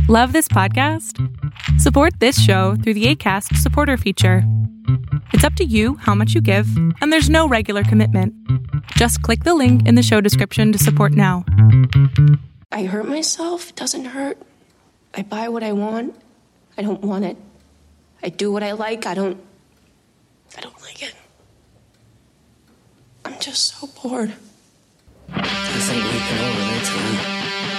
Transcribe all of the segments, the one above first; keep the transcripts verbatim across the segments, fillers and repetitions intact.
Love this podcast? Support this show through the Acast supporter feature. It's up to you how much you give, and there's no regular commitment. Just click the link in the show description to support now. I hurt myself. It doesn't hurt. I buy what I want. I don't want it. I do what I like. I don't... I don't like it. I'm just so bored. Just ain't leaking over there tonight.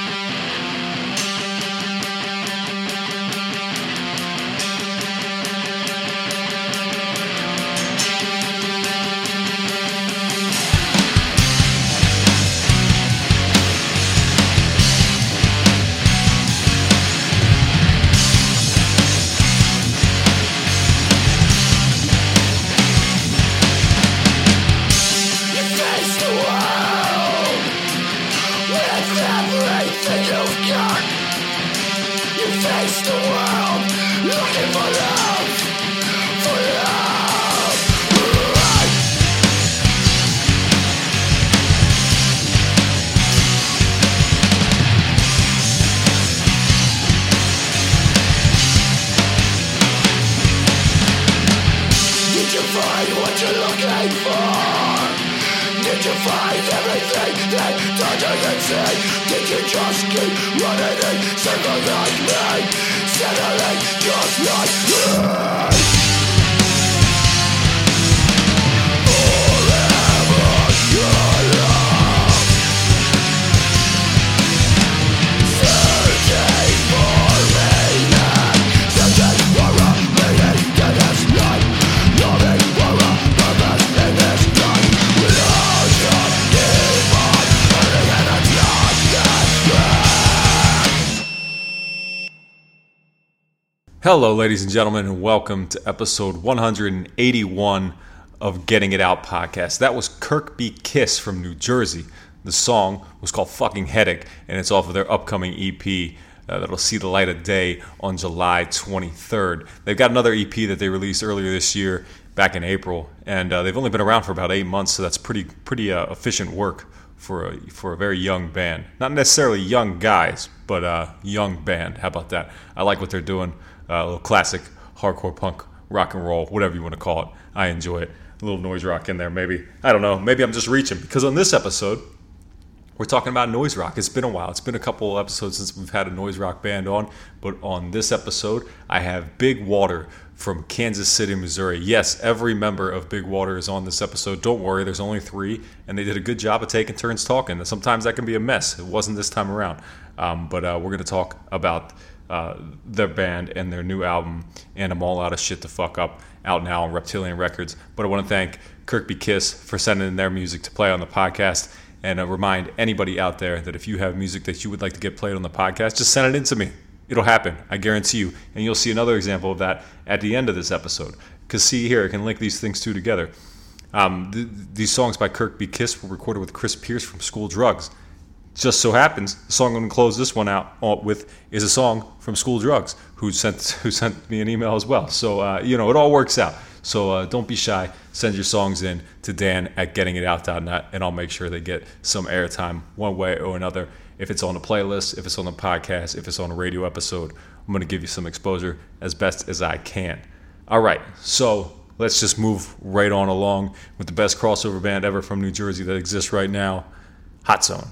Hello, ladies and gentlemen, and welcome to episode one hundred eighty-one of Getting It Out podcast. That was Kirk B. Kiss from New Jersey. The song was called Fucking Headache, and it's off of their upcoming E P uh, that'll see the light of day on July twenty-third. They've got another E P that they released earlier this year, back in April, and uh, they've only been around for about eight months, so that's pretty pretty uh, efficient work for a, for a very young band. Not necessarily young guys, but a young band. How about that? I like what they're doing. Uh, a little classic hardcore punk, rock and roll, whatever you want to call it. I enjoy it. A little noise rock in there, maybe. I don't know. Maybe I'm just reaching. Because on this episode, we're talking about noise rock. It's been a while. It's been a couple episodes since we've had a noise rock band on. But on this episode, I have Big Water from Kansas City, Missouri. Yes, every member of Big Water is on this episode. Don't worry, there's only three. And they did a good job of taking turns talking. Sometimes that can be a mess. It wasn't this time around. Um, but uh, we're going to talk about... Uh, their band and their new album, and I'm all out of shit to fuck up, out now on Reptilian Records. But I want to thank Kirk B. Kiss for sending in their music to play on the podcast, and uh, remind anybody out there that if you have music that you would like to get played on the podcast, just send it in to me. It'll happen, I guarantee you. And you'll see another example of that at the end of this episode. Because see here, I can link these things two together. Um, th- these songs by Kirk B. Kiss were recorded with Chris Pierce from School Drugs. Just so happens, the song I'm going to close this one out with is a song from School Drugs, who sent who sent me an email as well. So, uh, you know, it all works out. So uh, don't be shy. Send your songs in to Dan at getting it out dot net, and I'll make sure they get some airtime one way or another. If it's on the playlist, if it's on the podcast, if it's on a radio episode, I'm going to give you some exposure as best as I can. All right, so let's just move right on along with the best crossover band ever from New Jersey that exists right now, Hot Zone.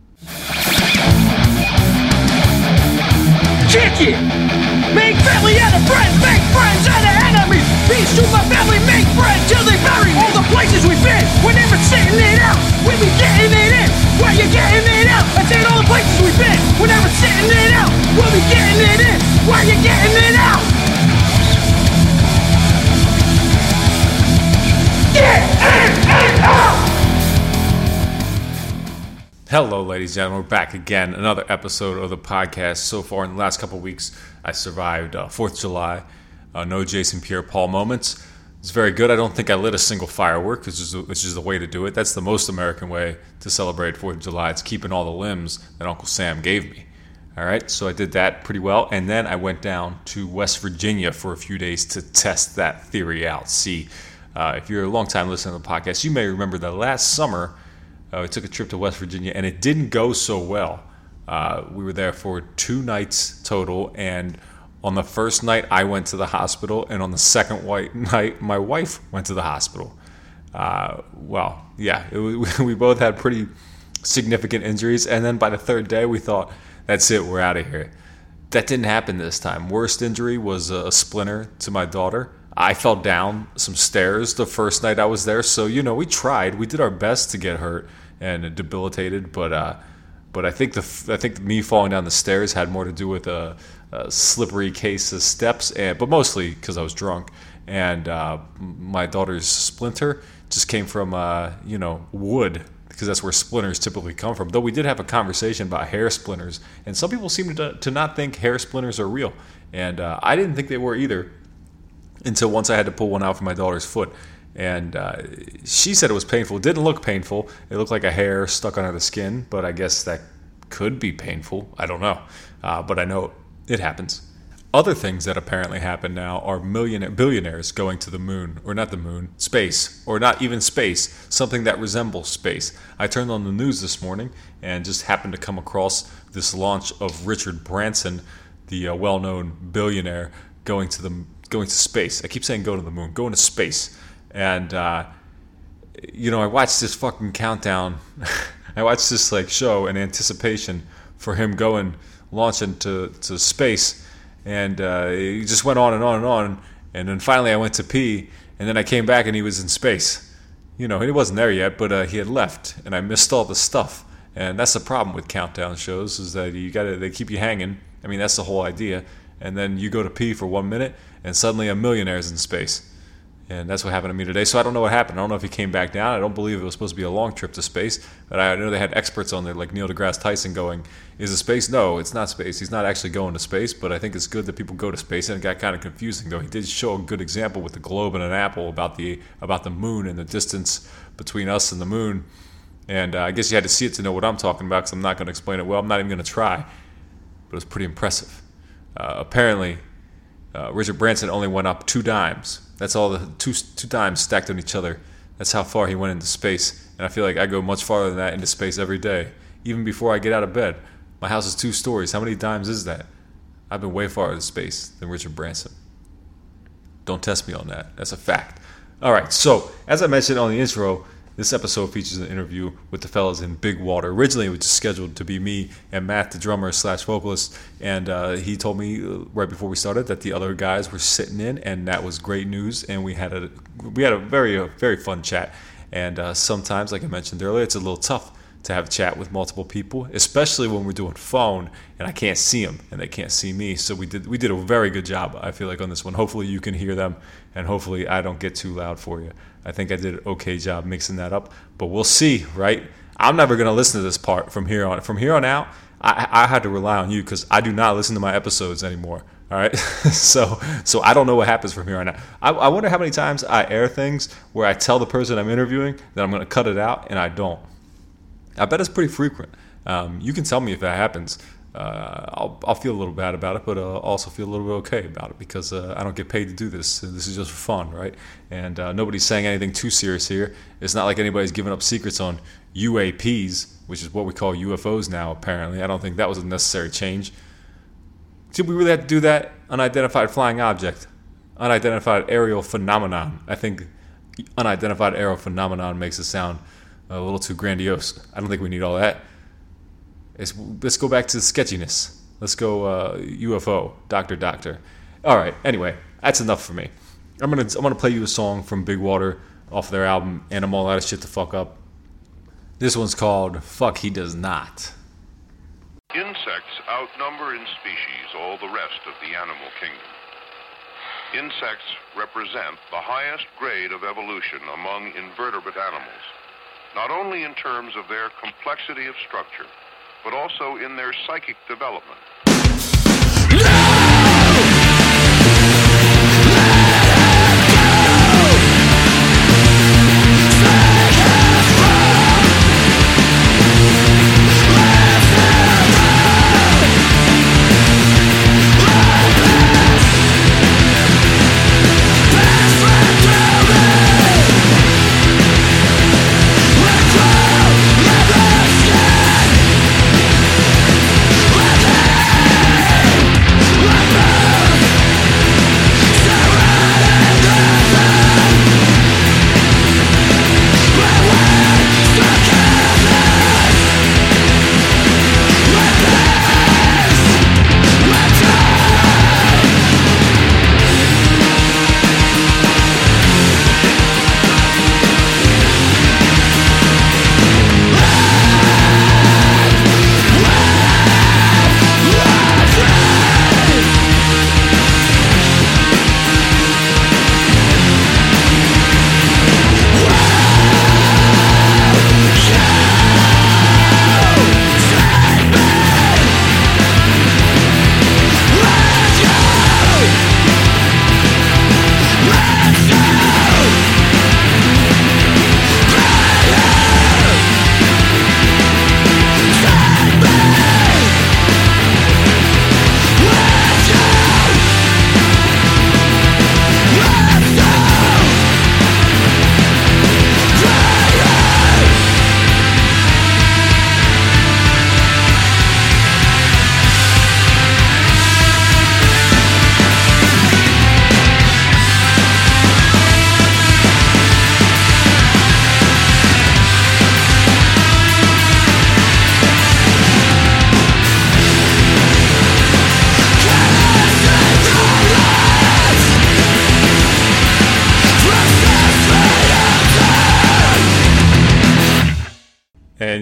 Kick it! Make family out of friends, make friends out of enemies. Peace to my family, make friends till they bury me. All the places we've been, we're never sitting it out. We be getting it in, where you getting it out? I said all the places we've been, we're never sitting it out. We'll be getting it in, where you getting it out? Get in and out! Hello, ladies and gentlemen. We're back again. Another episode of the podcast. So far, in the last couple of weeks, I survived uh, fourth of July. Uh, no Jason Pierre-Paul moments. It's very good. I don't think I lit a single firework, which is, which is the way to do it. That's the most American way to celebrate fourth of July. It's keeping all the limbs that Uncle Sam gave me. All right, so I did that pretty well. And then I went down to West Virginia for a few days to test that theory out. See, uh, if you're a long-time listener to the podcast, you may remember that last summer, Uh, I took a trip to West Virginia, and it didn't go so well Uh, we were there for two nights total, and on the first night, I went to the hospital, and on the second white night, my wife went to the hospital. Uh, well, yeah, it was, we both had pretty significant injuries, and then by the third day, we thought, that's it, we're out of here. That didn't happen this time. Worst injury was a splinter to my daughter. I fell down some stairs the first night I was there, so, you know, we tried. We did our best to get hurt and debilitated, but uh, but I think the I think me falling down the stairs had more to do with a, a slippery case of steps, and but mostly because I was drunk. And uh, my daughter's splinter just came from, uh, you know, wood, because that's where splinters typically come from. Though we did have a conversation about hair splinters, and some people seem to, to not think hair splinters are real. And uh, I didn't think they were either until once I had to pull one out from my daughter's foot. And uh, she said it was painful. It didn't look painful. It looked like a hair stuck under the skin, but I guess that could be painful. I don't know. Uh, but I know it happens. Other things that apparently happen now are millionaire, billionaires going to the moon, or not the moon, space, or not even space, something that resembles space. I turned on the news this morning and just happened to come across this launch of Richard Branson, the uh, well-known billionaire, going to the going to space. I keep saying go to the moon, going to space. And, uh, you know, I watched this fucking countdown. I watched this, like, show in anticipation for him going, launching to, to space. And uh, he just went on and on and on. And then finally I went to pee. And then I came back and he was in space. You know, he wasn't there yet, but uh, he had left. And I missed all the stuff. And that's the problem with countdown shows, is that you gotta they keep you hanging. I mean, that's the whole idea. And then you go to pee for one minute, and suddenly a millionaire's in space. And that's what happened to me today. So I don't know what happened. I don't know if he came back down. I don't believe it was supposed to be a long trip to space. But I know they had experts on there like Neil deGrasse Tyson going, is it space? No, it's not space. He's not actually going to space. But I think it's good that people go to space. And it got kind of confusing, though. He did show a good example with the globe and an apple about the about the moon and the distance between us and the moon. And uh, I guess you had to see it to know what I'm talking about, because I'm not going to explain it well. I'm not even going to try. But it was pretty impressive. Uh, apparently, uh, Richard Branson only went up two dimes. That's all the two two dimes stacked on each other. That's how far he went into space. And I feel like I go much farther than that into space every day. Even before I get out of bed. My house is two stories. How many dimes is that? I've been way farther in space than Richard Branson. Don't test me on that. That's a fact. All right, so as I mentioned on the intro, this episode features an interview with the fellas in Big Water. Originally, it was just scheduled to be me and Matt, the drummer slash vocalist, and uh, he told me right before we started that the other guys were sitting in, and that was great news. And we had a we had a very a very fun chat. And uh, sometimes, like I mentioned earlier, it's a little tough to have a chat with multiple people, especially when we're doing phone and I can't see them and they can't see me. So we did we did a very good job, I feel like, on this one. Hopefully you can hear them, and hopefully I don't get too loud for you. I think I did an okay job mixing that up, but we'll see, right? I'm never going to listen to this part from here on. From here on out, I, I had to rely on you, because I do not listen to my episodes anymore, all right? so so I don't know what happens from here on out. I, I wonder how many times I air things where I tell the person I'm interviewing that I'm going to cut it out, and I don't. I bet it's pretty frequent. Um, you can tell me if that happens. Uh, I'll, I'll feel a little bad about it, but I'll also feel a little bit okay about it, because uh, I don't get paid to do this. This is just for fun, right? And uh, nobody's saying anything too serious here. It's not like anybody's giving up secrets on U A Ps, which is what we call U F Os now, apparently. I don't think that was a necessary change. Did we really have to do that? Unidentified flying object. Unidentified aerial phenomenon. I think unidentified aerial phenomenon makes it sound a little too grandiose. I don't think we need all that. It's, let's go back to the sketchiness. Let's go uh, U F O, Doctor Doctor. All right. Anyway, that's enough for me. I'm gonna I'm gonna play you a song from Big Water off their album "And I'm All Out of Shit to Fuck Up." This one's called "Fuck He Does Not." Insects outnumber in species all the rest of the animal kingdom. Insects represent the highest grade of evolution among invertebrate animals, not only in terms of their complexity of structure, but also in their psychic development. Let's go!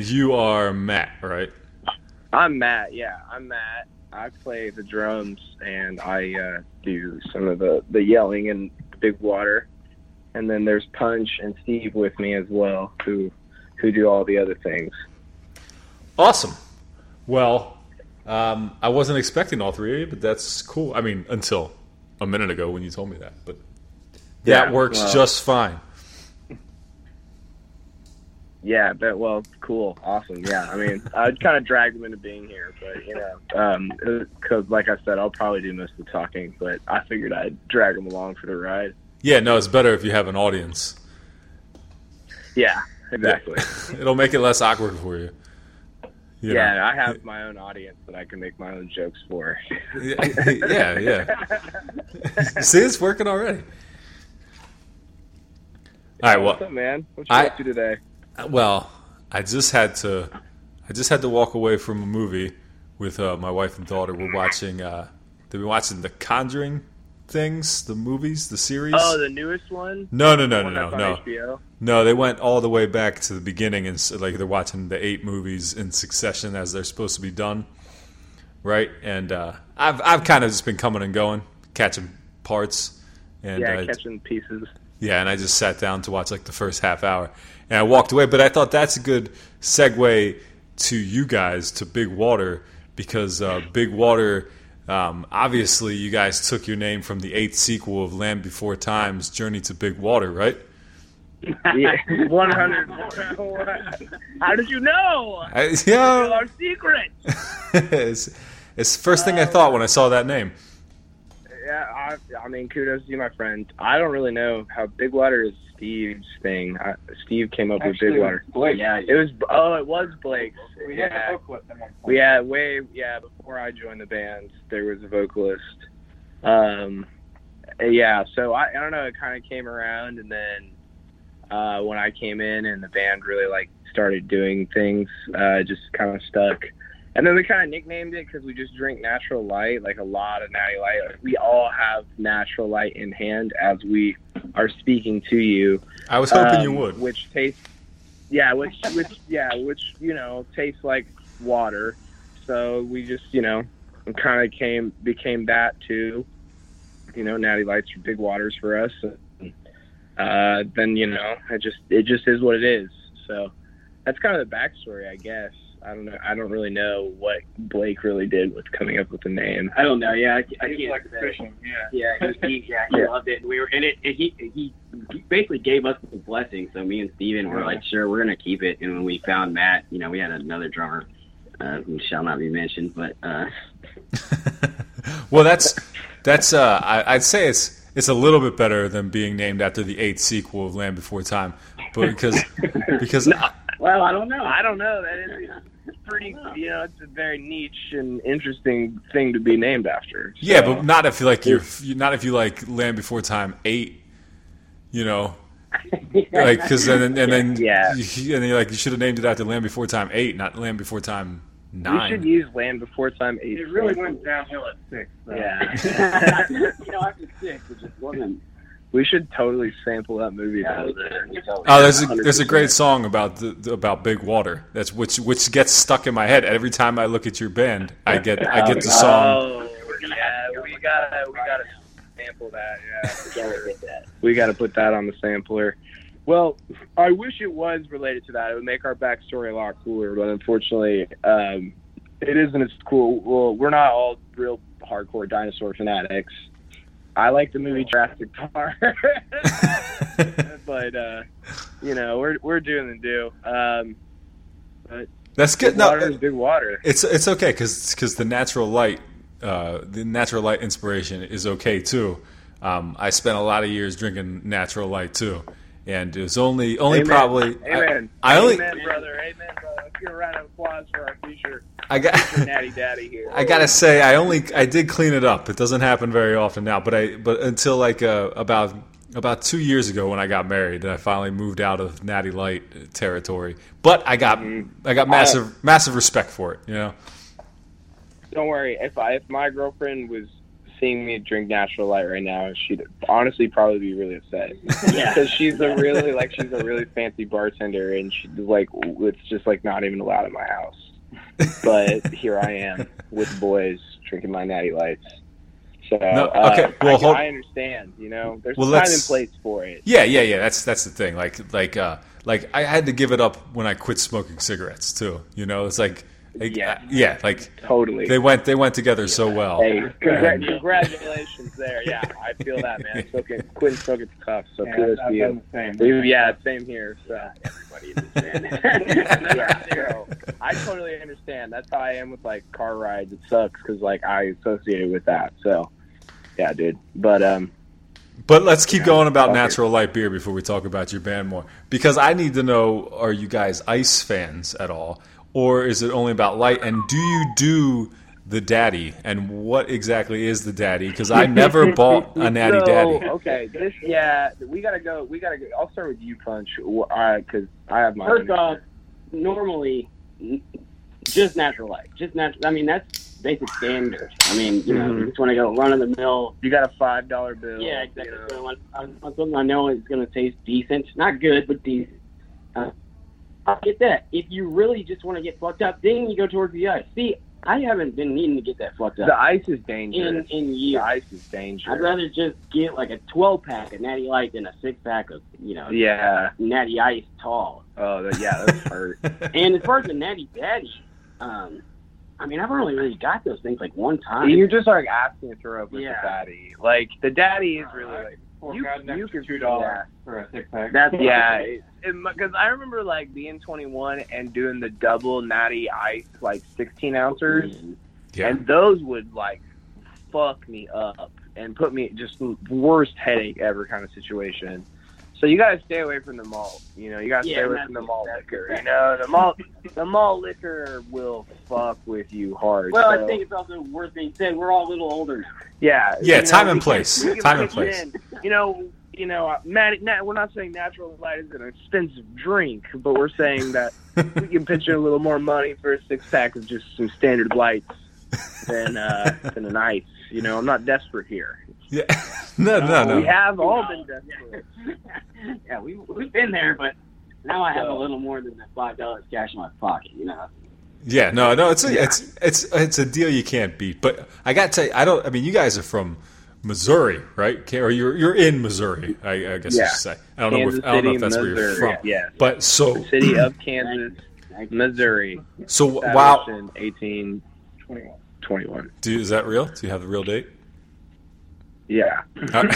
And you are Matt, right? I'm Matt. Yeah, I'm Matt. I play the drums and I uh, do some of the, the yelling in Big Water. And then there's Punch and Steve with me as well, who who do all the other things. Awesome. Well, um, I wasn't expecting all three of you, but that's cool. I mean, until a minute ago when you told me that. But that Yeah, works well- just fine. Yeah, but well, cool, awesome. Yeah, I mean, I'd kind of drag them into being here, but you know, um, because like I said, I'll probably do most of the talking, but I figured I'd drag them along for the ride. Yeah, no, it's better if you have an audience. Yeah, exactly. It'll make it less awkward for you. You Yeah, know? I have my own audience that I can make my own jokes for. yeah, yeah. See, it's working already. All right, well, What's up, man? What you I- up to today? well, I just had to, I just had to walk away from a movie with uh, my wife and daughter. We're watching, uh, they've been watching the Conjuring things, the movies, the series. Oh, the newest one? no, no, no, The no, one no, that's on no. H B O? No, they went all the way back to the beginning, and s- like they're watching the eight movies in succession as they're supposed to be done, right? And uh, I've I've kind of just been coming and going, catching parts, and Yeah, uh, catching pieces. yeah, and I just sat down to watch like the first half hour, and I walked away. But I thought that's a good segue to you guys to Big Water because uh, Big Water. Um, obviously, you guys took your name from the eighth sequel of Land Before Time's Journey to Big Water, right? Yeah, one hundred. How did you know? I, yeah, Our secret. it's, it's the first thing I thought when I saw that name. Yeah, I, I mean, kudos to you, my friend. I don't really know how Big Water is Steve's thing. I, Steve came up with Big Water. Blake. Yeah, It was oh, it was Blake's. we had Yeah, a vocalist at one point. we had way yeah before I joined the band. There was a vocalist. Um, yeah, so I, I don't know. It kind of came around, and then uh, when I came in and the band really like started doing things, uh, it just kind of stuck. And then we kind of nicknamed it because we just drink Natural Light, like a lot of Natty Light. Like, we all have Natural Light in hand as we are speaking to you. I was hoping um, you would. Which tastes, yeah, which, which, yeah, which, you know, tastes like water. So we just, you know, kind of came, became that too. You know, Natty Lights are Big Waters for us. And, uh, then, you know, it just, it just is what it is. So that's kind of the backstory, I guess. I don't know. I don't really know what Blake really did with coming up with the name. I don't know. Yeah, I, I He's can't like say. fishing, yeah. Yeah, he, he, yeah, he Yeah. loved it. We were in it. And he, he he basically gave us the blessing. So me and Steven were like, sure, we're gonna keep it. And when we found Matt, you know, we had another drummer uh, who shall not be mentioned, but uh, Well, that's that's. Uh, I, I'd say it's it's a little bit better than being named after the eighth sequel of Land Before Time, but because because well, I don't know. I don't know. That is it's pretty. You know, it's a very niche and interesting thing to be named after. yeah, So- but not if you like you're not if you like Land Before Time eight. You know, like because then and then Yeah. you, and then you're like you should have named it after Land Before Time eight, not Land Before Time we nine. should use Land Before Time eight. It really went downhill at six. So. Yeah. you know, after six, it just wasn't. We should totally sample that movie. Yeah, though. Oh, there's a, there's a great song about the, the about Big Water. That's which which gets stuck in my head every time I look at your band. I get I get the song. Oh, yeah. We gotta we gotta sample that. Yeah. We gotta put that on the sampler. Well, I wish it was related to that. It would make our backstory a lot cooler, but unfortunately, um, it isn't as cool. Well, we're not all real hardcore dinosaur fanatics. I like the movie Jurassic Park, but uh, you know, we're we're doing the do. Um, but That's good. Big No, water is big water. it's it's okay because the natural light, uh, the natural light inspiration is okay too. Um, I spent a lot of years drinking natural light too, and it was only only Amen. probably Amen. I, I only Amen, brother. Amen, brother. Let's get a round of applause for our future I got. natty daddy here. I gotta say, I only I did clean it up. It doesn't happen very often now, but I but until like uh, about about two years ago when I got married, I finally moved out of Natty Light territory. But I got I got massive massive respect for it. You know. Don't worry. If I if my girlfriend was seeing me drink Natural Light right now, she'd honestly probably be really upset. Yeah. Because she's a really, like, she's a really fancy bartender, and she's like, it's just, like, not even allowed in my house. But here I am with the boys drinking my Natty Lights. So, No, uh, okay, well, I, hold- I understand, you know, there's Well, time let's- and place for it. Yeah, yeah, yeah. That's that's the thing. Like like uh, like I had to give it up when I quit smoking cigarettes too. You know, it's like, like Yeah. uh, yeah, like Totally. they went they went together so well. Hey, congra- And- congratulations there. Yeah, I feel that, man. Smoking, quitting smoking's tough, so Yeah, kudos I've to you. done the same. Yeah, same here. So. Everybody understands. Yeah, so I totally understand. That's how I am with like car rides. It sucks because like I associated with that. So, yeah, dude. But um, But let's keep going about Okay. Natural Light beer before we talk about your band more, because I need to know: are you guys ice fans at all, or is it only about light? And do you do the Daddy? And what exactly is the Daddy? Because I never bought a Natty so, Daddy. Okay, this yeah, we gotta go. We gotta go. I'll start with you, Punch, because I have my. First off, normally n- just Natural Light, just natural. I mean, that's basic standard. I mean, you know, Mhm. you just want to go run of the mill. you got a five dollar bill. Yeah, exactly. you know. So I want, I want something I know is going to taste decent, not good, but decent. Uh, I get that. If you really just want to get fucked up, then you go towards the ice. See, I haven't been needing to get that fucked up The ice is in dangerous. in The years. ice is dangerous. I'd rather just get like a twelve pack of Natty Light than a six pack of, you know, Yeah. Natty Ice Tall. Oh, that, yeah, that's hurt. And as far as the Natty Daddy, um, I mean, I've only really got those things like one time. You're just like asking to throw up with Yeah. the daddy. Like the daddy is really like Four you, God, you extra can two do dollars that. for a six pack. That's Yeah, because I remember like being twenty-one and doing the double natty ice like sixteen ounces, Yeah. and those would like fuck me up and put me just the worst headache ever kind of situation. So you gotta stay away from the malt. You know, you gotta Yeah, stay away that's- from the malt that's liquor. correct. You know, the malt the malt liquor will fuck with you hard. Well, so, I think it's also worth being said. We're all a little older now. yeah, Yeah, you know, time and we can- place. we can Time and pitch place. in. You know, you know, uh, Matt, Nat, we're not saying Natural Light is an expensive drink, but we're saying that we can pitch in a little more money for a six pack of just some standard lights than uh, than an ice. You know, I'm not desperate here. Yeah. No, no, no. We have all been desperate. Yeah, we we've been there, but now I have a So- little more than the five dollars cash in my pocket. You know. Yeah, no, no. It's a, it's it's it's a deal you can't beat. But I got to tell you, I don't. I mean, you guys are from Missouri, right? Or you're you're in Missouri, I, I guess Yeah. you should say. I don't Kansas know. If, I don't know City, if that's where you're Missouri. from. Yeah. But so The city of Kansas, Missouri. so established wow. in eighteen twenty-one. Do is that real? Do you have the real date? Yeah. Uh, uh,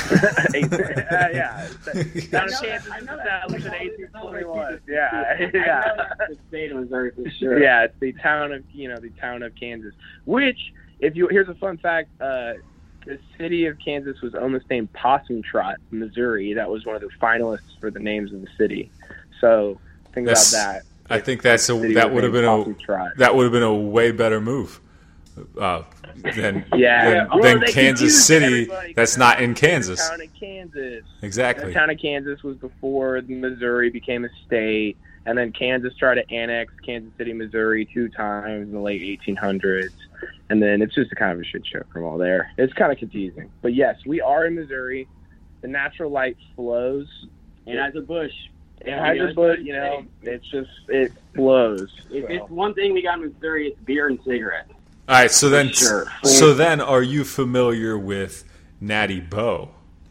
yeah. Town of Kansas I know established in that. eighteen twenty-one. Yeah. I know Yeah. that's the state of Missouri for sure. Yeah, it's the town of you know the town of Kansas. Which, if you here's a fun fact, uh, the city of Kansas was almost named Possum Trot, Missouri. That was one of the finalists for the names of the city. So think That's- about that. I think that's a City that was would have named been a Possum Trot. that would have been a way better move. Uh, than Yeah. than, Well, than they Kansas confused City. everybody That's because not in The Kansas. town of Kansas. Exactly. The town of Kansas was before Missouri became a state, and then Kansas tried to annex Kansas City, Missouri two times in the late eighteen hundreds, and then it's just a kind of a shit show from all there. It's kind of confusing. But yes, we are in Missouri. The Natural Light flows. And as a bush, Anheuser-Busch, you know, it's just, it flows. if So. it's one thing we got in Missouri, it's beer and cigarettes. All right. So then, Sure. so then, are you familiar with Natty Bo?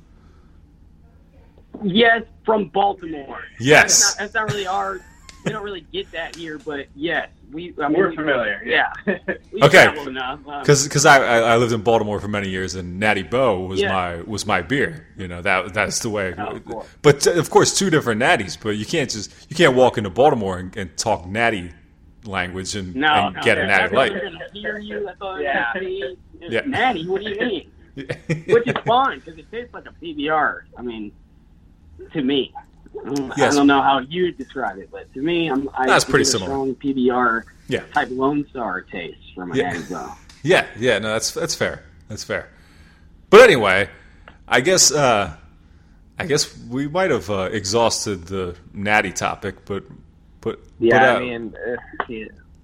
Yes, from Baltimore. Yes. That's not, that's not really our. We don't really get that here, but yes, we. I mean, We're we- familiar. Yeah. we Okay. travel enough. Um, Because I, I I lived in Baltimore for many years, and Natty Bo was Yeah. my was my beer. You know that that's the way. Oh, of course. But uh, of course, two different natties. But you can't just you can't walk into Baltimore and, and talk natty language and, no, and no, get a they're natty not light. gonna hear you. That's all Yeah. they're gonna see. Yeah. Natty, what do you mean? Which is fine because it tastes like a P B R. I mean, to me, Um, Yes. I don't know how you describe it, but to me, I'm. I That's pretty get a similar. Strong P B R Yeah. type Lone Star taste from a Yeah. Natty Bo. Yeah, yeah, no, that's that's fair. That's fair. But anyway, I guess uh, I guess we might have uh, exhausted the natty topic, but but Yeah, but, uh, I mean, uh, yeah.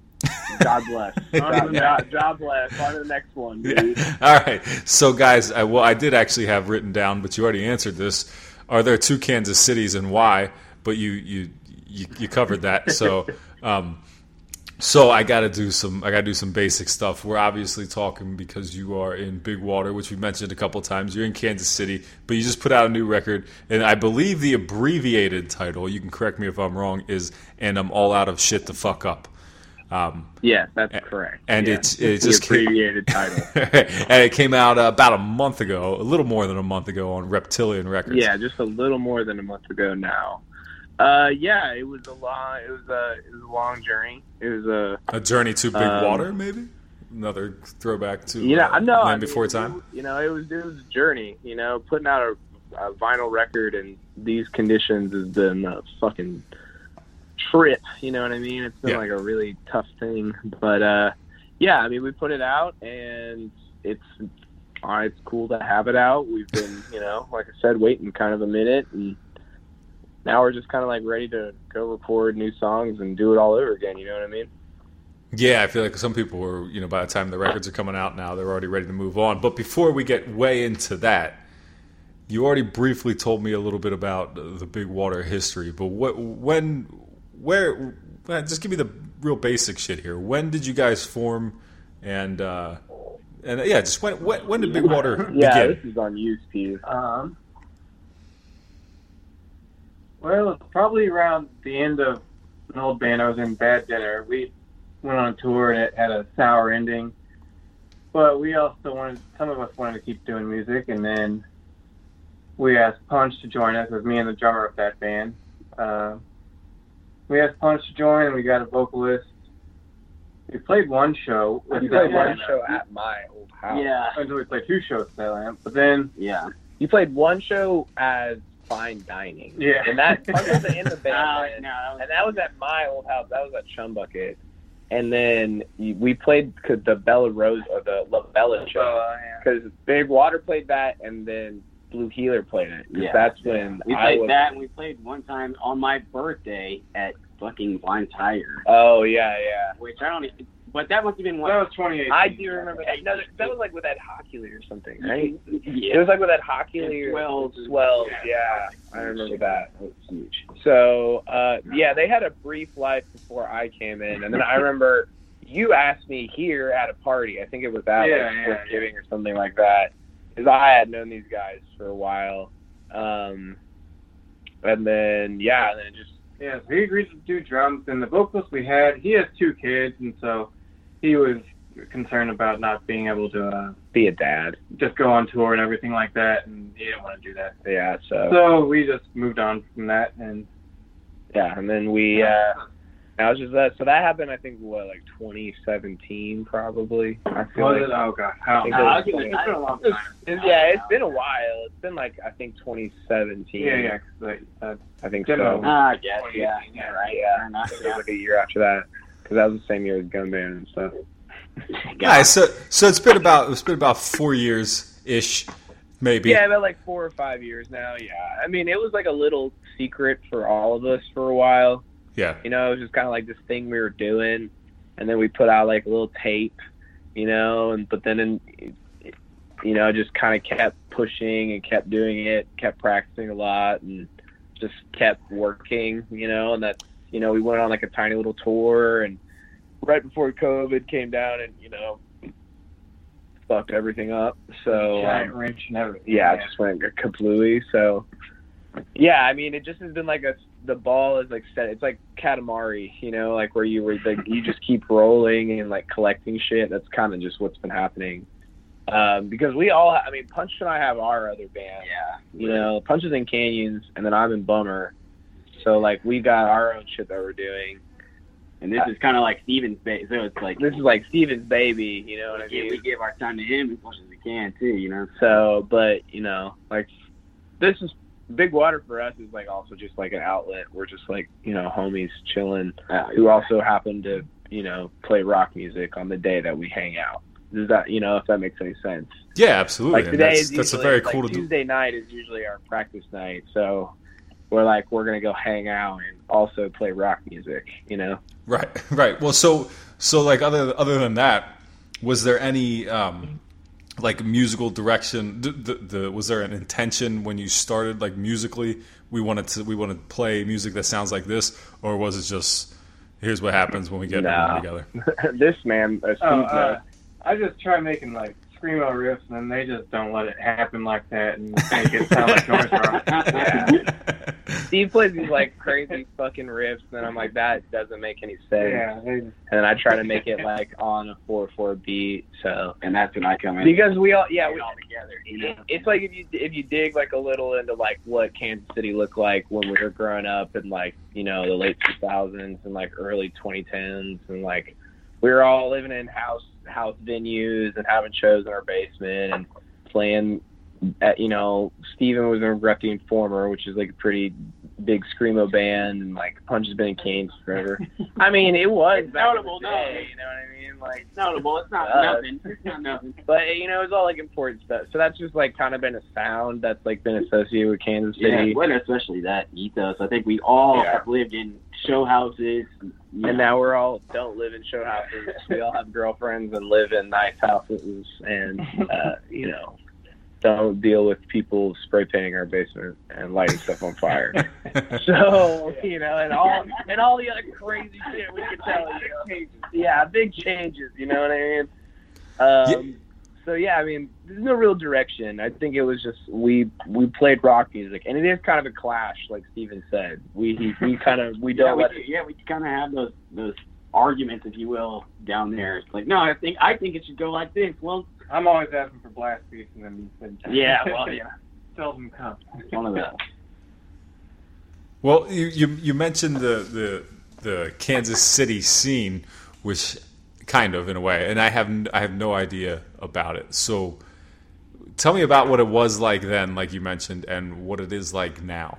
God bless. God, God, God bless. On to the next one, dude. Yeah. All right. So, guys, I, well, I did actually have written down, but you already answered this. Are there two Kansas Cities and why? But you you you, you covered that. So, um, so I got to do some I got to do some basic stuff. We're obviously talking because you are in Big Water, which we mentioned a couple of times. You're in Kansas City, but you just put out a new record, and I believe the abbreviated title, you can correct me if I'm wrong, is "And I'm All Out of Shit to Fuck Up." Um, yes, that's correct. And yeah. it's it the just abbreviated came, title, and it came out uh, about a month ago, a little more than a month ago on Reptilian Records. Yeah, just a little more than a month ago now. Uh, yeah, it was a long, it was a, it was a long journey. It was a a journey to Big um, Water, maybe another throwback to you know, uh, no, Land I mean, Before Time. You know, it was it was a journey. You know, putting out a, a vinyl record in these conditions has been a fucking trip. You know what I mean? It's been Yeah. like a really tough thing, but uh, yeah, I mean, we put it out, and it's uh, it's cool to have it out. We've been, you know, like I said, waiting kind of a minute, and now we're just kind of like ready to go record new songs and do it all over again. You know what I mean? Yeah, I feel like some people were, you know, by the time the records are coming out now, they're already ready to move on. But before we get way into that, you already briefly told me a little bit about the Big Water history. But what, when, where, just give me the real basic shit here. When did you guys form? And uh, and yeah, just when when, when did Big Water yeah, begin? this is on you, Steve. Um, well, probably around the end of an old band I was in, Bad Dinner. We went on a tour and it had a sour ending. But we also wanted, some of us wanted to keep doing music, and then we asked Punch to join us. It was me and the drummer of that band. Uh, we asked Punch to join, and we got a vocalist. We played one show. We played one show at my old house. Yeah. Until we played two shows at Skylamp. But then, Yeah. You played one show as Fine Dining. Yeah. And that Punch was in the band. Uh, man. no, that was- And that was at my old house. That was at Chumbucket. And then we played the Bella Rose or the La Bella show. uh, yeah. Because Big Water played that, and then Blue Healer played it. 'Cause Yeah. That's when We I played was. that, and we played one time on my birthday at fucking Blind Tiger, Oh, yeah, yeah. which I don't even, but that must have been That one. was twenty eighteen. I do remember that. No, that was like with Ed Hockley or something, right? It Yeah. was like with Ed Hockley or Swells. Swells, yeah. I remember that. It was huge. So, uh, yeah, they had a brief life before I came in. And then I remember you asked me here at a party. I think it was at Yeah, like, yeah, Thanksgiving or something like that. Because I had known these guys for a while. Um, and then, yeah, and then it just, Yeah, so he agreed to do drums, and the vocalist we had, he has two kids, and so he was concerned about not being able to uh, be a dad. just go on tour and everything like that, and he didn't want to do that. Yeah, so, So we just moved on from that, and yeah, and then we, uh, that was just that. So that happened, I think, what, like twenty seventeen, probably? I feel was like. it? Oh god, how? think No, it I was- was gonna- it's been a long It's- time. it's- yeah, it's been a while. It's been like, I think, twenty seventeen. Yeah, yeah. 'Cause they, uh, I think Demo. so. Ah, I guess, yeah, yeah, right. Yeah. Fair enough, It was yeah. like a year after that, because that was the same year as Gunband and stuff. Nice. So so it's been about it's been about four years ish, maybe. Yeah, about like four or five years now. Yeah, I mean, it was like a little secret for all of us for a while. Yeah. You know, it was just kind of like this thing we were doing, and then we put out like a little tape, you know, and but then, in, you know, just kind of kept pushing and kept doing it, kept practicing a lot, and just kept working, you know, and that's, you know, we went on like a tiny little tour, and right before COVID came down and, you know, fucked everything up. So, giant um, wrench and everything. yeah, it just went kablooey. So, yeah, I mean, it just has been like a, the ball is like set. It's like Katamari, you know, like where you were like, you just keep rolling and like collecting shit. That's kind of just what's been happening. Um, because we all, I mean, Punch and I have our other band. Yeah. You know, Punch is in Canyons, and then I'm in Bummer. So, like, we got our own shit that we're doing. And this is kind of like Steven's baby, so it's like This is like Steven's baby, you know what I we, mean? we give our time to him as much as we can too, you know. So, but, you know, like, this is, Big Water for us is, like, also just, like, an outlet. We're just, like, you know, homies chilling Uh, who also happen to, you know, play rock music on the day that we hang out. Does that, you know, if that makes any sense? Yeah, absolutely. Like, And today that's, is that's a usually, very like, cool to do. Tuesday night is usually our practice night, so we're, like, we're going to go hang out and also play rock music, you know? Right, right. Well, so So, like, other other than that, was there any um, like musical direction? The, the, the was there an intention when you started, like musically? We wanted to we want to play music that sounds like this, or was it just here's what happens when we get Nah. together? This man, uh, Steve, Oh, uh, uh, I just try making like screamo riffs, and then they just don't let it happen like that, and make it sound like noise rock. yeah. Steve plays these like crazy fucking riffs, and then I'm like, that doesn't make any sense. Yeah, they just, And then I try to make it like on a four four beat. So And that's when I come in. because we all yeah Put it we all together. You know? it's like if you if you dig like a little into like what Kansas City looked like when we were growing up in like, you know, the late two thousands and like early twenty tens, and like we were all living in house house venues and having shows in our basement and playing at, you know, Steven was in Rep the Informer, which is like a pretty big screamo band, and like Punch has been in Canes forever. I mean, it was It's back in notable, the no. day, you know what I mean? Like It's notable. It's not Uh, nothing. It's not nothing. But, you know, it's all, like, important stuff. So that's just, like, kind of been a sound that's, like, been associated with Kansas Yeah, City. well, especially that ethos. I think we all Yeah. have lived in show houses. you know. And now we're all don't live in show houses. We all have girlfriends and live in nice houses and, uh, you know, don't deal with people spray painting our basement and lighting stuff on fire. So, you know, and all and all the other crazy shit we could tell you. Yeah, big changes, you know what I mean? Um, Yeah. So, yeah, I mean, there's no real direction. I think it was just we we played rock music, and it is kind of a clash, like Steven said. We he, we kind of, we yeah, don't we, let yeah, we kind of have those those arguments, if you will, down there. It's like, no, I think I think it should go like this. Well, I'm always asking for blast beats, and then then yeah, well, yeah, tell them to come. it's one of those. Well, you, you you mentioned the, the the Kansas City scene, which kind of in a way, and I have n- I have no idea about it. So, tell me about what it was like then, like you mentioned, and what it is like now.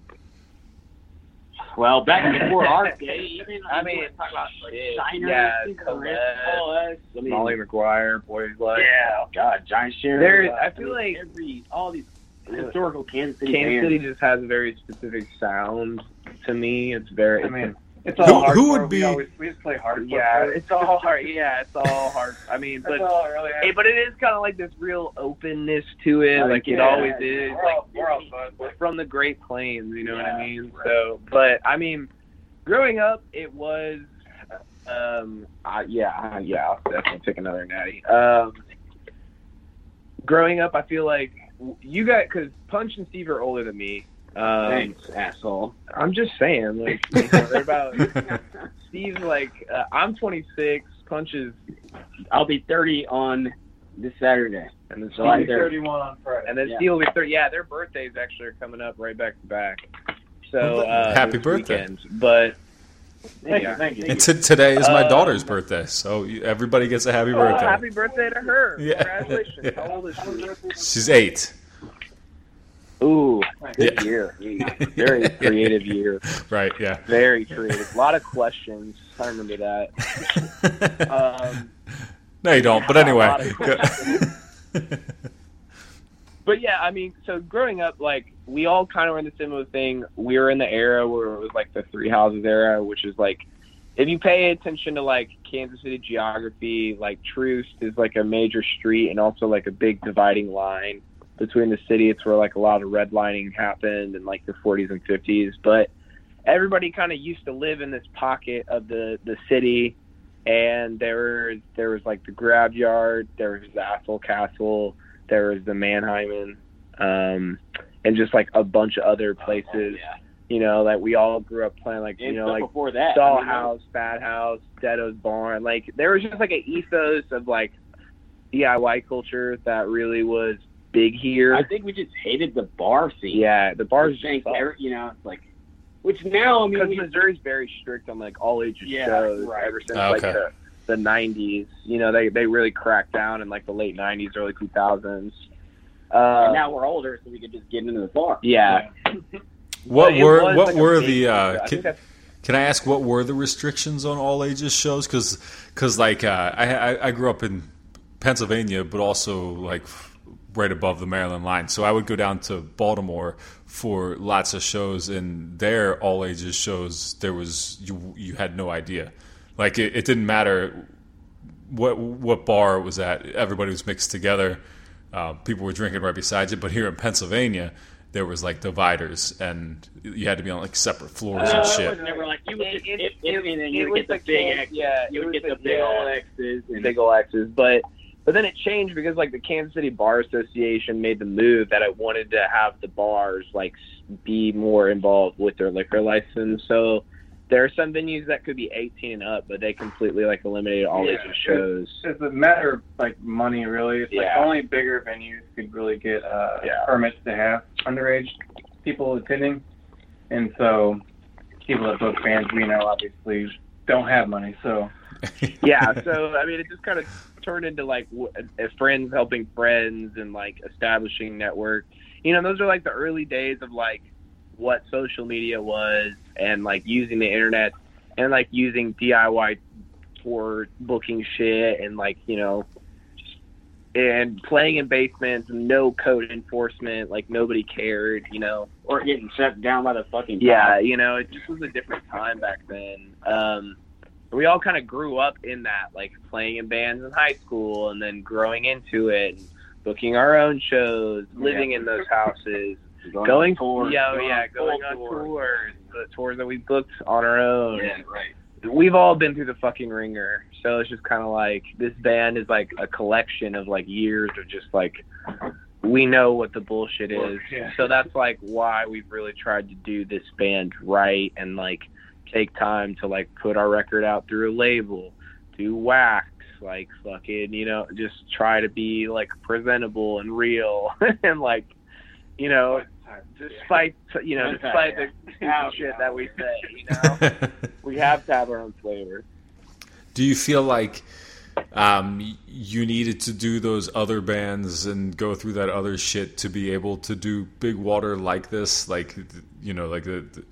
Well, back before our day, even I I mean, mean, talk about like shit, Shiner, yeah, Cigarette, Colette, all us. I mean, Molly McGuire, Boys Like. yeah, oh God, Giant Share. There- uh, I feel like- every all these historical Kansas City Kansas bands. City just has a very specific sound to me. It's very. I It's mean, it's Who- all hardcore. who would We be- always, we just play hardcore. yeah, it's all hard. Yeah, it's all hard. I mean, That's but all it really hey, has. but it is kind of like this real openness to it, like it Yeah. always is. We're Like all, we're all fun. we're from the Great Plains, you know what I Yeah, mean? right. So, but I mean, growing up, it was, um, I, yeah, I- yeah, I'll definitely take another natty. Um, growing up, I feel like you got because Punch and Steve are older than me. Um, Thanks, asshole. I'm just saying, like, you know, they're about Steve's like, uh, I'm twenty-six. Punch is, I'll be thirty on this Saturday. and then July Steve, third. thirty-one on Friday. and then Yeah. Steve will be thirty. Yeah, their birthdays actually are coming up right back to back. So Well, uh, happy this birthday. weekend. But Thank yeah. you, thank you. And t- today is my Um, daughter's birthday, so you- everybody gets a happy Oh, birthday. happy birthday to her! Yeah. Congratulations. Yeah. How old is she? She's eight. Ooh, good Yeah. year. Very creative year. Right? Yeah. Very creative. A lot of questions. I remember that. Um, No, you don't. But a anyway. lot of questions. But yeah, I mean, so growing up, like, we all kind of were in the similar thing. We were in the era where it was like the Three Houses era, which is like, if you pay attention to like Kansas City geography, like Troost is like a major street and also like a big dividing line between the city. It's where like a lot of redlining happened in like the forties and fifties. But everybody kind of used to live in this pocket of the, the city. And there was, there was like the Grab Yard, there was the Asshole Castle, there was the Mannheimen, um, and just like a bunch of other places, Oh, yeah. you know, that we all grew up playing, like, you And know, stuff like before that, Doll I mean, House, Bad House, Deado's Barn. Like, there was just like an ethos of like D I Y culture that really was big here. I think we just hated the bar scene. yeah, the bars We think just every- you know, it's like, which now I mean, because we, Missouri's very strict on like all ages Yeah, shows right. ever since Oh, like okay. the, the nineties. You know, they they really cracked down in like the late nineties, early two thousands. Uh, and now we're older, so we could just get into the bar. yeah. What But it were was what like a were big the deal. uh, I think can, that's- can I ask what were the restrictions on all ages shows? Because like uh, I, I I grew up in Pennsylvania, but also like right above the Maryland line, so I would go down to Baltimore for lots of shows, and there all ages shows there was you you had no idea. Like it, it didn't matter what what bar it was at. Everybody was mixed together. Uh, people were drinking right beside you. But here in Pennsylvania, there was like dividers, and you had to be on like separate floors uh, and it shit. was never like you would It- get, it- if, if it- anything, it you would was get the the big can- X. yeah, you it would was get the the- big yeah. old X's. And, big ol' X's, but but then it changed because like the Kansas City Bar Association made the move that it wanted to have the bars like s- be more involved with their liquor license. So there are some venues that could be eighteen and up, but they completely like eliminated all Yeah, these shows. It's a matter of like money, really. It's like Yeah. only bigger venues could really get uh, Yeah. permits to have underage people attending, and so people that book bands we know obviously don't have money. So Yeah, so I mean, it just kind of turned into like w- uh, friends helping friends and like establishing network. You know, those are like the early days of like what social media was and like using the internet and like using D I Y for booking shit and like, you know, and playing in basements and no code enforcement, like nobody cared, you know. or getting shut down by the fucking Yeah, cops. you know, it just was a different time back then. Um, we all kind of grew up in that, like playing in bands in high school and then growing into it, and booking our own shows, living in those houses, Going, going, on tours, yeah, going yeah, on going full on tours. tours, the tours that we booked on our own. Yeah, right. We've all been through the fucking ringer, so it's just kind of like this band is like a collection of like years of just like we know what the bullshit is. Yeah. So that's like why we've really tried to do this band right and like take time to like put our record out through a label, do wax, like fucking, you know, just try to be like presentable and real and like, you know, despite you know, despite the stupid shit that we say, you know, we have to have our own flavor. Do you feel like um, you needed to do those other bands and go through that other shit to be able to do Big Water like this? Like, you know, like the, the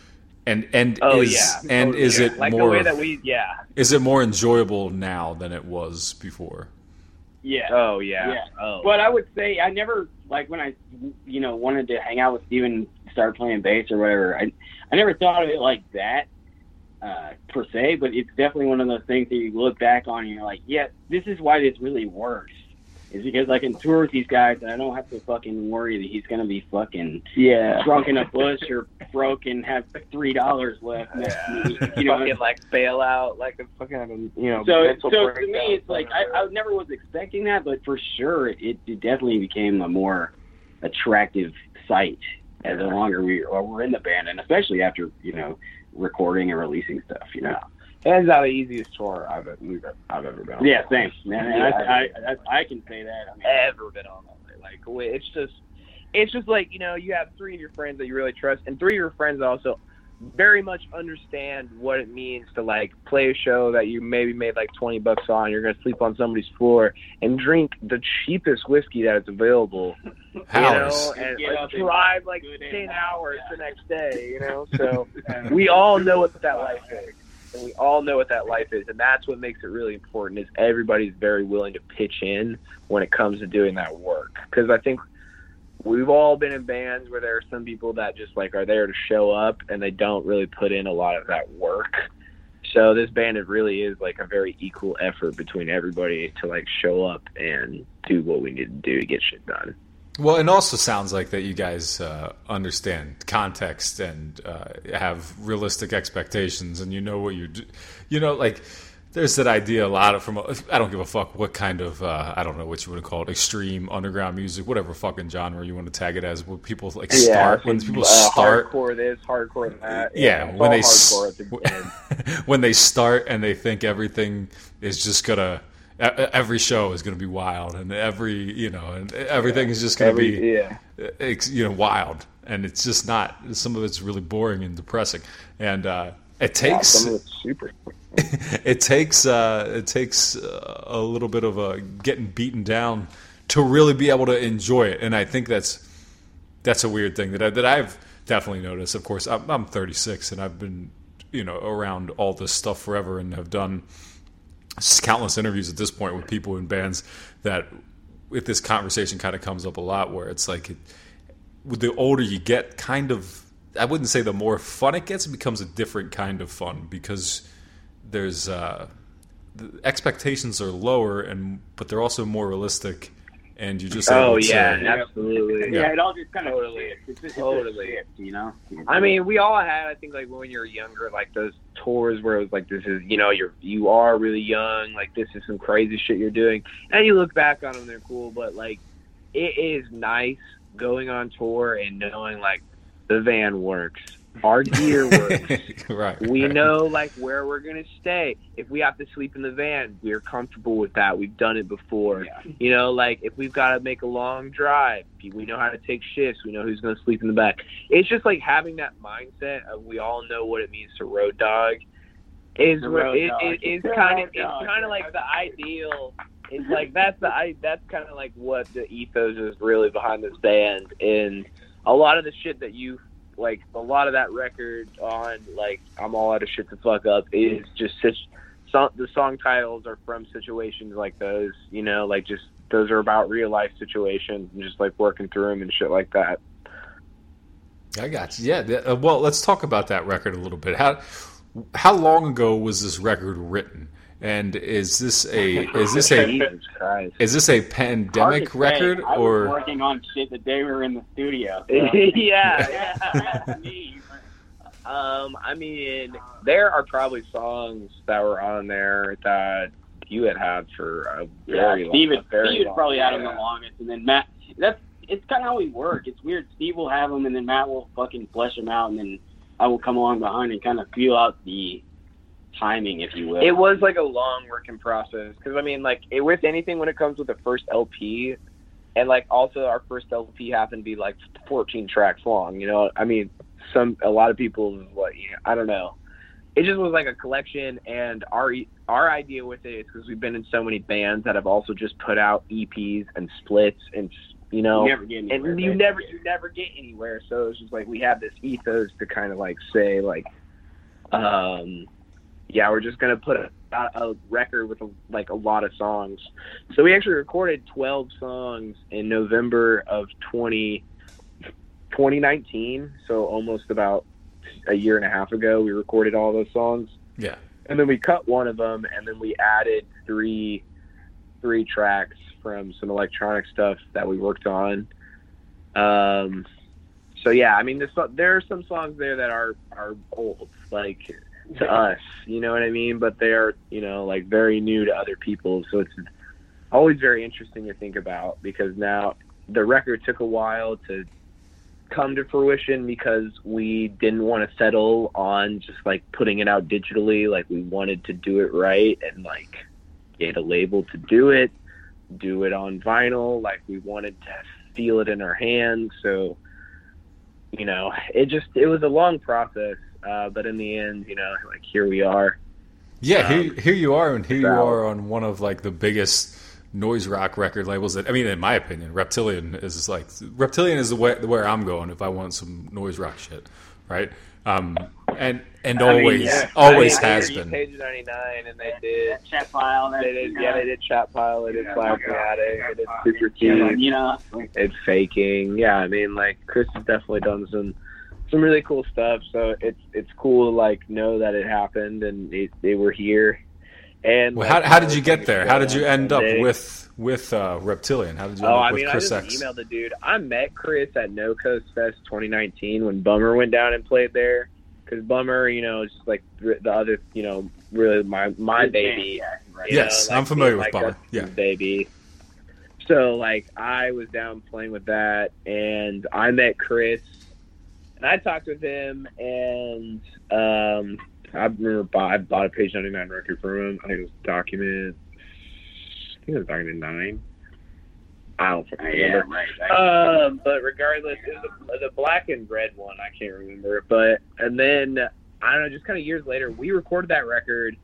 and and Oh is yeah, and totally, is yeah. it like more the way that we yeah is it more enjoyable now than it was before? Yeah. oh yeah, Yeah. oh But I would say I never, like when I, you know, wanted to hang out with Steven, start playing bass or whatever, I, I never thought of it like that, uh, per se, but it's definitely one of those things that you look back on and you're like, yeah, this is why this really works. Is because I can tour with these guys and I don't have to fucking worry that he's going to be fucking yeah drunk in a bush or broke and have three dollars left next to me. You know, fucking like bail out like a fucking you know so mental so to breakdown. me it's like I, I never was expecting that, but for sure it, it definitely became a more attractive sight as the longer we or we're in the band, and especially after, you know, recording and releasing stuff, you know. Hands out the easiest tour I've we've I've ever been on. Yeah, same. Man, Yeah, I, I, I I can say that. I mean, ever been on that. Like it's just it's just like, you know, you have three of your friends that you really trust, and three of your friends also very much understand what it means to like play a show that you maybe made like twenty bucks on. You're gonna sleep on somebody's floor and drink the cheapest whiskey that is available. Hours. You know, and Get like, up and drive like good ten and- hours yeah. the next day. You know, so we all know what that life is. And we all know what that life is, and that's what makes it really important. Is everybody's very willing to pitch in when it comes to doing that work. Because I think we've all been in bands where there are some people that just like are there to show up, and they don't really put in a lot of that work. So this band, it really is like a very equal effort between everybody to like show up and do what we need to do to get shit done. Well, it also sounds like that you guys uh, understand context and uh, have realistic expectations, and you know what you do. You know, like there's that idea a lot of from. I don't give a fuck what kind of uh, I don't know what you want to call it, extreme underground music, whatever fucking genre you want to tag it as. When people like start, when people uh, start, hardcore this, hardcore that. yeah, it's when all they hardcore at the beginning. when they start and they think everything is just gonna. Every show is going to be wild, and every you know, and everything is just going to be yeah. it's, you know, wild, and it's just not. Some of it's really boring and depressing, and uh, it takes Yeah, some of it's super. it takes uh, it takes uh, a little bit of a getting beaten down to really be able to enjoy it, and I think that's that's a weird thing that I, that I've definitely noticed. Of course, I'm, I'm thirty-six, and I've been you know around all this stuff forever, and have done countless interviews at this point with people in bands that if this conversation kind of comes up a lot where it's like it, the older you get, kind of I wouldn't say the more fun it gets, it becomes a different kind of fun because there's uh, the expectations are lower, and but they're also more realistic, and you just oh able to, yeah, absolutely. Yeah, it all just kind of Totally. It's just Totally. a shift, you know. I mean, we all had, I think, like when you were younger, like those tours where it was like, this is, you know, you're you are really young, like this is some crazy shit you're doing, and you look back on them, they're cool, but like it is nice going on tour and knowing like the van works, our gear works, right? We right. know like where we're gonna stay. If we have to sleep in the van, we're comfortable with that. We've done it before. Yeah. You know, like if we've got to make a long drive, we know how to take shifts. We know who's gonna sleep in the back. It's just like having that mindset of we all know what it means to road dog. Is The where road it, dog. it, it's The kind road of it's dog. kind of like the ideal. It's like that's the I that's kind of like what the ethos is really behind this band, and a lot of the shit that you like, a lot of that record on like I'm all out of shit to fuck up is just such. Song, the song titles are from situations like those, you know, like just those are about real life situations and just like working through them and shit like that. I got you. Yeah. th- uh, Well, let's talk about that record a little bit. How how long ago was this record written? And is this a is this a Jesus Christ. is this a Hard pandemic to say. record I was or working on shit the day we were in the studio. So. yeah. That's me. Um, I mean, there are probably songs that were on there that you had had for a very Yeah, long, Steve a had, very Steve had long probably had them time. the longest, and then Matt. That's it's kind of how we work. It's weird. Steve will have them, and then Matt will fucking flesh them out, and then I will come along behind and kind of feel out the timing, if you will. It was like a long working process because I mean, like it, with anything when it comes with the first L P, and like also our first L P happened to be like fourteen tracks long. You know, I mean, some a lot of people what you know, I don't know. It just was like a collection, and our our idea with it is because we've been in so many bands that have also just put out E Ps and splits, and you know, You never get anywhere, and you right? never you never get anywhere. So it's just like we have this ethos to kind of like say like, um, yeah, we're just gonna put a, a record with a, like a lot of songs. So we actually recorded twelve songs in November of twenty nineteen. So almost about a year and a half ago, we recorded all those songs. yeah. And then we cut one of them, and then we added three three tracks from some electronic stuff that we worked on. Um, so yeah, I mean, this, there are some songs there that are are old, like to us, you know what I mean? But they're, you know, like very new to other people. So it's always very interesting to think about because now the record took a while to come to fruition because we didn't want to settle on just like putting it out digitally. Like we wanted to do it right and like get a label to do it, do it on vinyl. Like we wanted to feel it in our hands. So, you know, it just, it was a long process. Uh, but in the end, you know, like here we are. Yeah, Um, here, here you are, and here you so- are on one of like the biggest noise rock record labels. That I mean, in my opinion, Reptilian is like Reptilian is the way where I'm going if I want some noise rock shit, right? Um, and and I mean, always yeah. always I mean, I has heard been. Page ninety-nine, and they did. Chat file. They did, yeah, they did Chat Pile, they did Yeah, Flag yeah. Fanatic, they did Super Yeah, Key, you know, it's Faking. Yeah, I mean, like Chris has definitely done some some really cool stuff. So it's it's cool to like know that it happened and they, they were here. And Well, like, how how did you get there? How did you end up They- with with uh, Reptilian? How did you end Oh, up I with mean, Chris I X? just emailed the dude. I met Chris at No Coast Fest twenty nineteen when Bummer went down and played there. Because Bummer, you know, is just like the other, you know, really my my baby. Yeah, right. you Yes, know, I'm familiar being with like Bummer. Dustin's Yeah. baby. So like I was down playing with that, and I met Chris, and I talked with him, and um, I remember bought, I bought a Page ninety-nine record from him. I think it was Document. I think it was Document Nine. I don't fucking Yeah, remember. right. Um, but regardless, it was the, the black and red one. I can't remember. But and then I don't know. Just kind of years later, we recorded that record.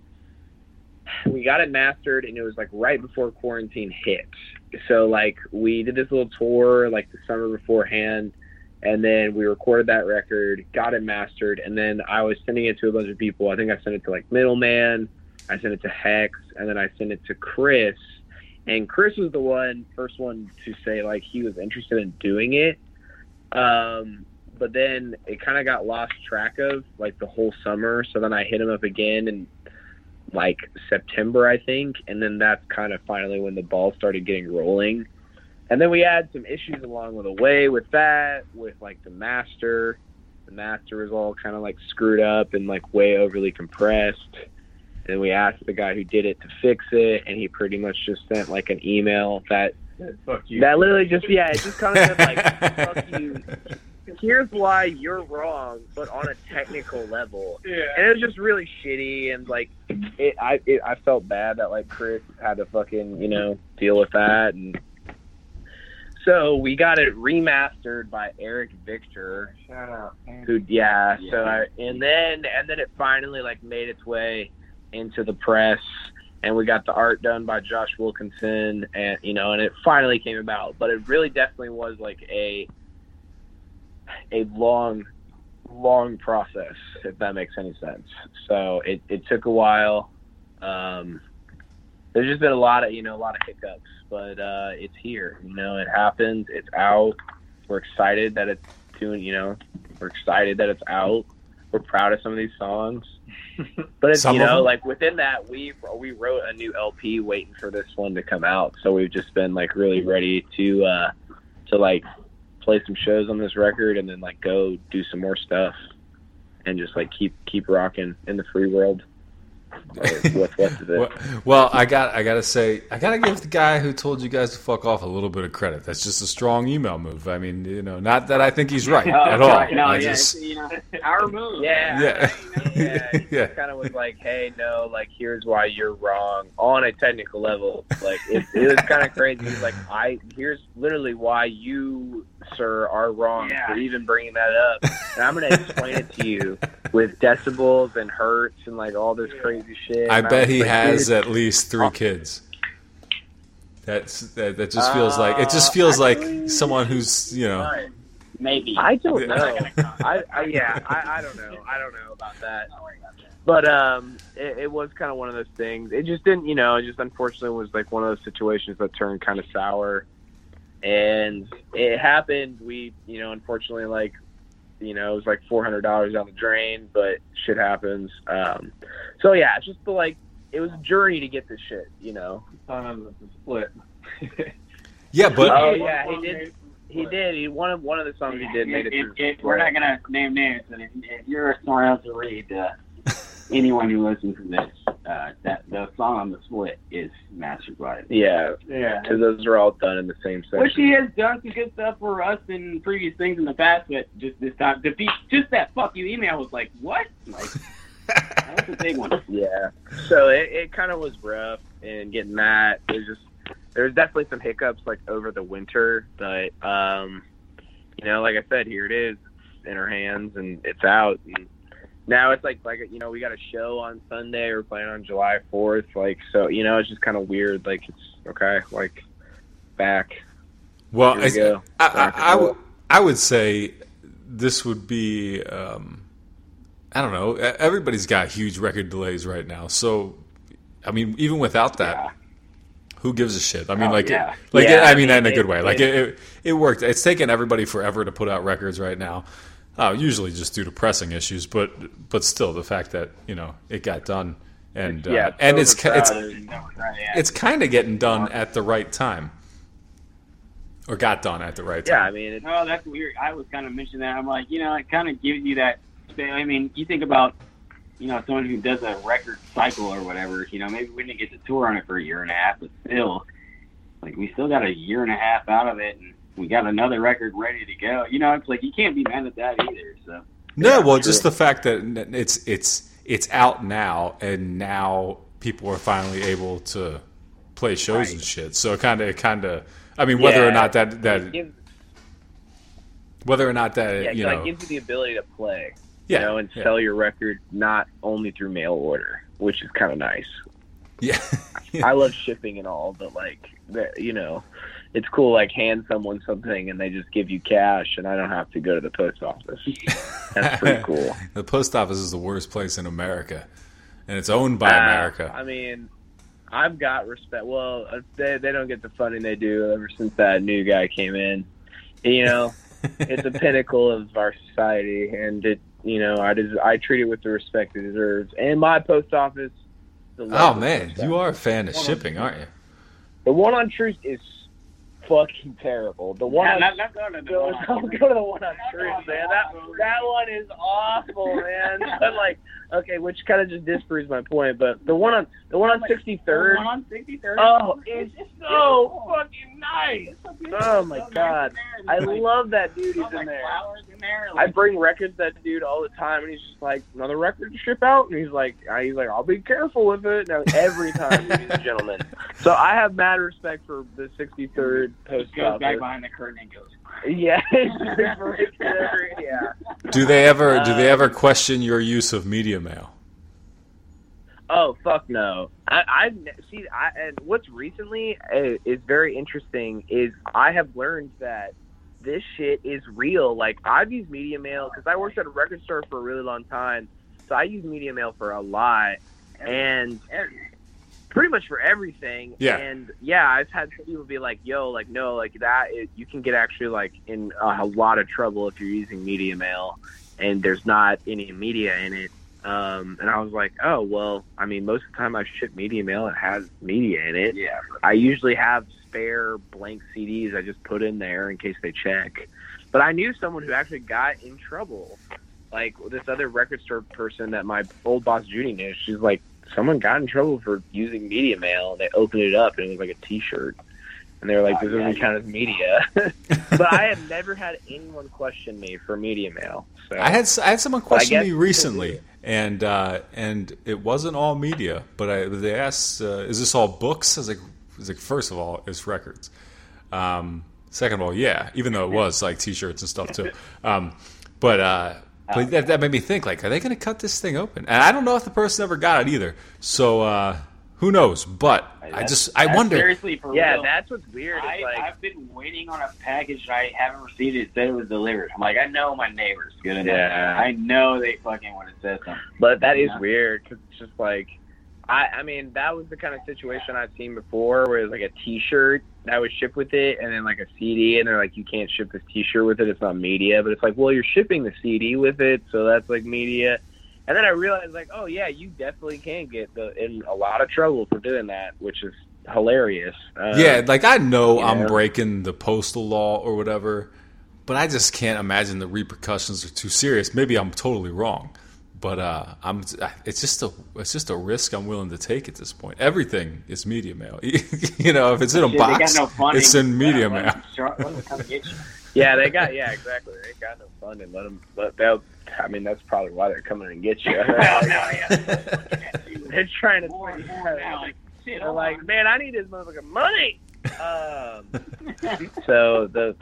We got it mastered, and it was like right before quarantine hit. So like we did this little tour like the summer beforehand, and then we recorded that record, got it mastered, and then I was sending it to a bunch of people. I think I sent it to like Middleman, I sent it to Hex, and then I sent it to Chris. And Chris was the one, first one to say like he was interested in doing it. Um, but then it kind of got lost track of like the whole summer. So then I hit him up again, and like September, I think, and then that's kind of finally when the ball started getting rolling. And then we had some issues along the way with that, with like the master. The master was all kind of like screwed up and like way overly compressed. And we asked the guy who did it to fix it, and he pretty much just sent like an email that Fuck you. that literally just yeah, it just kind of said like fuck you. Here's why you're wrong, but on a technical level. Yeah. And it was just really shitty, and like it, I it, I felt bad that like Chris had to fucking you know deal with that, and so we got it remastered by Eric Victor. Shout out. Who yeah, Yeah. so I, and then and then it finally like made its way into the press, and we got the art done by Josh Wilkinson, and you know, and it finally came about. But it really definitely was like a a long, long process, if that makes any sense. So it, it took a while. Um, there's just been a lot of, you know, a lot of hiccups, but uh, it's here. You know, it happened. It's out. We're excited that it's doing, you know, we're excited that it's out. We're proud of some of these songs. But it's, Some you of know, them? like within that, we we wrote a new L P waiting for this one to come out. So we've just been like really ready to uh, to like play some shows on this record and then like go do some more stuff and just like keep keep rocking in the free world. Or what's left of it. Well, well, I got I gotta say I gotta give the guy who told you guys to fuck off a little bit of credit. That's just a strong email move. I mean, you know, not that I think he's right Oh, at all. right. No, I yeah, just, it's, you know, our move. Yeah, Yeah. yeah. He Yeah. kind of was like, "Hey, no, like here's why you're wrong on a technical level." Like it, it was kind of crazy. He's like, "I here's literally why you, sir, are wrong Yeah. for even bringing that up, and I'm gonna explain it to you with decibels and hertz and like all this crazy shit." I And bet was he like, has "Dude, at least three kids. That's that, that just feels like it just feels Uh, actually- like someone who's you know Maybe. I don't Yeah. know. I, I yeah, I, I don't know. I don't know about that. But um, it, it was kind of one of those things. It just didn't, you know. It just unfortunately was like one of those situations that turned kind of sour, and it happened. We, you know, unfortunately, like, you know, it was like four hundred dollars down the drain, but shit happens. Um, so yeah, it's just the, like, it was a journey to get this shit, you know. Um, the split. yeah, but Oh yeah, he did. He did. He one of one of the songs he did made it. If, through. if, if we're not gonna name names, but if, if you're smart enough to read, uh, anyone who listens to this, uh, that the song on the split is mastered by. Yeah, Yeah. because those are all done in the same section. Which he has done some good stuff for us in previous things in the past, but just this time, to be, just that fuck you email was like, what? Like, that was a big one. Yeah. So it, it kind of was rough, and getting that, there's just, there's definitely some hiccups like over the winter, but, um, you know, like I said, here it is, it's in our hands, and it's out. And now it's like, like, you know, we got a show on Sunday, we're playing on July fourth, like, so, you know, it's just kind of weird, like, it's, okay, like, back. well, Here we I, go. I, Rock and I, I, roll. would- I would say this would be. Um, I don't know. Everybody's got huge record delays right now, so I mean, even without that, Yeah. who gives a shit? I mean, Oh, like, yeah. like Yeah, I I mean that in a mean, good it- way. Like it- it, it, it worked. It's taken everybody forever to put out records right now. Uh, usually just due to pressing issues, but but still the fact that you know it got done and uh, Yeah, and it's ki- it's overcrowded. it's kind of getting done at the right time, or got done at the right Yeah, time. I mean, it's, Oh, that's weird. I was kind of mentioning that. I'm like, you know, it kind of gives you that. I mean, you think about, you know, someone who does a record cycle or whatever. You know, maybe we didn't get to tour on it for a year and a half, but still, like, we still got a year and a half out of it, and we got another record ready to go. You know, it's like you can't be mad at that either. So No, well, true. just the fact that it's it's it's out now, and now people are finally able to play shows Right. and shit. So it kind of, it kind of, I mean, whether or Yeah. not that it that gives, whether or not that yeah, you like, know, gives you the ability to play. yeah, You know, and yeah, sell your record not only through mail order, which is kind of nice. yeah. I love shipping and all, but like, the- you know, it's cool. Like, hand someone something and they just give you cash, and I don't have to go to the post office. That's pretty cool. The post office is the worst place in America, and it's owned by Uh, America. I mean, I've got respect. Well, uh, they they don't get the funding they do ever since that new guy came in. You know, it's a pinnacle of our society, and it, you know, I des- I treat it with the respect it deserves. And my post office to Oh love man, stuff. you are a fan of shipping, aren't you? The one on Truth is fucking terrible. The one Yeah, on not, not going to the Go, one on go to the one on Truth, man. That that one is awful, man. But like, okay, which kind of just disproves my point. But the one on the one on sixty-third, The one on sixty-third. oh, it's so fucking nice. Oh my god, I love that dude. He's in there. Flowers in there. I bring records to that dude all the time, and he's just like, another record to ship out, and he's like, he's like, I'll be careful with it. Now every time, ladies and gentlemen. So I have mad respect for the sixty-third post goes back office. behind the curtain and goes. Yeah, yeah. Do they ever do they ever question your use of media mail? Oh fuck no! I, I see. I, and what's recently uh, is very interesting is I have learned that this shit is real. Like I've used media mail because I worked at a record store for a really long time, so I use media mail for a lot and pretty much for everything. Yeah. And yeah, I've had people be like, "Yo, like no, like that. It, you can get actually like in a, a lot of trouble if you're using media mail, and there's not any media in it." Um, and I was like, oh, well, I mean, most of the time I ship media mail, it has media in it. Yeah. I usually have spare blank C Ds I just put in there in case they check. But I knew someone who actually got in trouble. Like this other record store person that my old boss Judy knew. She's like, someone got in trouble for using media mail. They opened it up and it was like a T-shirt. And they were like, this doesn't count as media. But I have never had anyone question me for media mail. So I had I had someone question guess me recently, and uh, and it wasn't all media, but I, they asked, uh, "Is this all books?" I was like, I was like, first of all, it's records. Um, second of all, yeah, even though it was like T-shirts and stuff too. Um, but uh, but that, that made me think, like, are they going to cut this thing open? And I don't know if the person ever got it either. So uh, who knows? But I just I That's wonder. Seriously, for yeah, real. that's what's weird. It's I, like, I've been waiting on a package and I haven't received it. It said it was delivered. I'm like, I know my neighbor's good enough. Yeah. I know they fucking when it says something. But that is Yeah. weird because it's just like, I, I mean, that was the kind of situation I've seen before where it's like a T-shirt that was shipped with it and then like a C D and they're like, you can't ship this T-shirt with it. It's not media. But it's like, well, you're shipping the C D with it, so that's like media. And then I realized like, oh yeah, you definitely can get the, in a lot of trouble for doing that, which is hilarious. Uh, Yeah, like I know you I'm know? breaking the postal law or whatever, but I just can't imagine the repercussions are too serious. Maybe I'm totally wrong, but uh, I'm. It's just a. It's just a risk I'm willing to take at this point. Everything is media mail. You know, if it's in a Shit, box, they got no funding. it's in media Yeah, mail. let them start- let them come get you. Yeah, they got yeah, exactly. They got no funding. Let them. But they'll. I mean, that's probably why they're coming and get you. Hell no, yeah. They're trying to. More and more now, like, shit, They're hold like, on. man, I need this motherfucking money. Um, so the,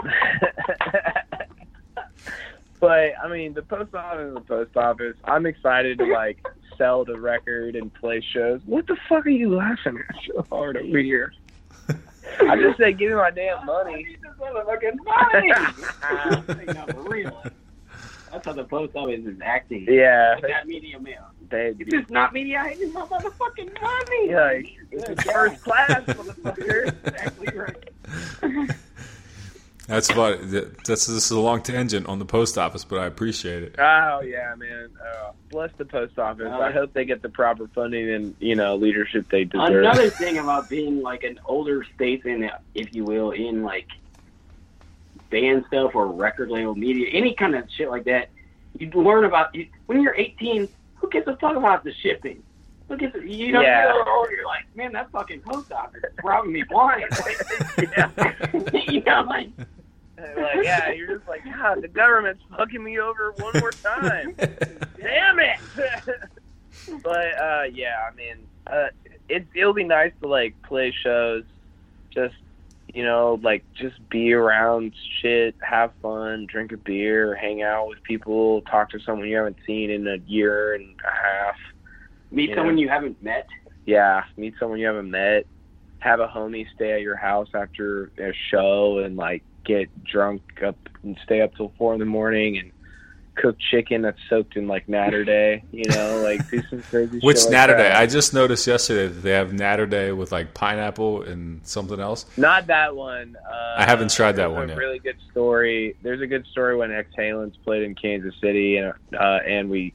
but I mean, the post office is the post office. I'm excited to like sell the record and play shows. What the fuck are you laughing at so hard over here? I just said, give me my damn I money. need this motherfucking money. No, for real. That's how the post office is acting. Yeah, With that media mail. they. If it's not media, I need my motherfucking money. Yeah, like, it's first class, motherfucker. Exactly right. That's about. That's this is a long tangent on the post office, but I appreciate it. Oh yeah, man. Uh, bless the post office. I hope they get the proper funding and you know leadership they deserve. Another thing about being like an older statesman, if you will, in like band stuff or record label media, any kind of shit like that, you learn about you, when you're eighteen. Who gives a fuck about the shipping? Who gives a, you know? Yeah. You're older, you're like, man, that fucking post office is robbing me blind. Yeah. You know, like. Like, yeah, you're just like, God, the government's fucking me over one more time. Damn it! But, uh, yeah, I mean, uh, it, it'll be nice to, like, play shows, just, you know, like, just be around shit, have fun, drink a beer, hang out with people, talk to someone you haven't seen in a year and a half. Meet You someone know? you haven't met. Yeah, meet someone you haven't met, have a homie stay at your house after a show and, like, get drunk up and stay up till four in the morning and cook chicken that's soaked in like Natter Day, you know, like do some crazy Which shit like Natter that. Day? I just noticed yesterday that they have Natter Day with like pineapple and something else. Not that one. Uh, I haven't tried that there's one a yet. Really good story. There's a good story when Exhalants played in Kansas City and uh, and we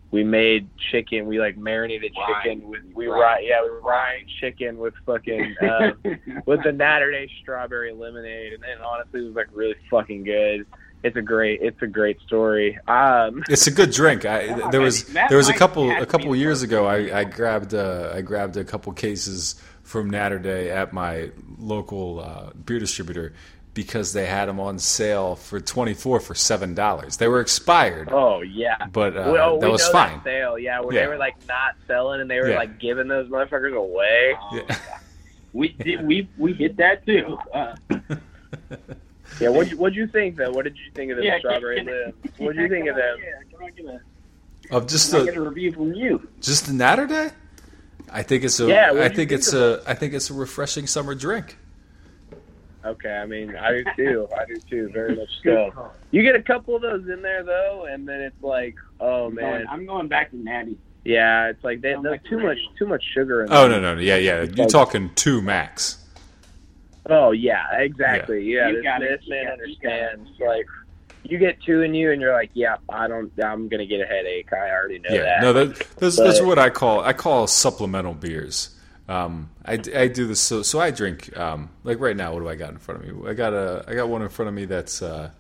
we made chicken. We like marinated chicken with we rye, yeah, we rye chicken with fucking uh, with the Natterday strawberry lemonade, and then honestly, it was like really fucking good. It's a great, it's a great story. Um, it's a good drink. I there was there was a couple a couple years ago. I, I grabbed uh, I grabbed a couple cases from Natterday at my local uh, beer distributor because they had them on sale for twenty-four for seven dollars. They were expired. Oh yeah, but uh, well, that we was know fine. That sale, yeah, where yeah. they were like not selling and they were yeah. like giving those motherfuckers away. Yeah. We did, we we hit that too. Uh, yeah, what what'd you think though? What did you think of the yeah, strawberry limbs? What did you think of them? Yeah, can I get a, of just can the I get a review from you? Just the Natterday? I think it's a. Yeah, I think it's a. I think it's a refreshing summer drink. Okay, I mean, I do too. I do too, very much so. You get a couple of those in there though, and then it's like, oh I'm man, going, I'm going back to Natty. Yeah, it's like they, there's too much, too much sugar in. Oh them. no, no, yeah, yeah. You're talking two max. Oh yeah, exactly. Yeah, You yeah this, this man understands. Like, you get two in you, and you're like, yeah, I don't. I'm gonna get a headache. I already know yeah, that. no, that, that's but, that's what I call I call supplemental beers. Um, I, I do this so so I drink um, like right now. What do I got in front of me? I got a I got one in front of me that's uh,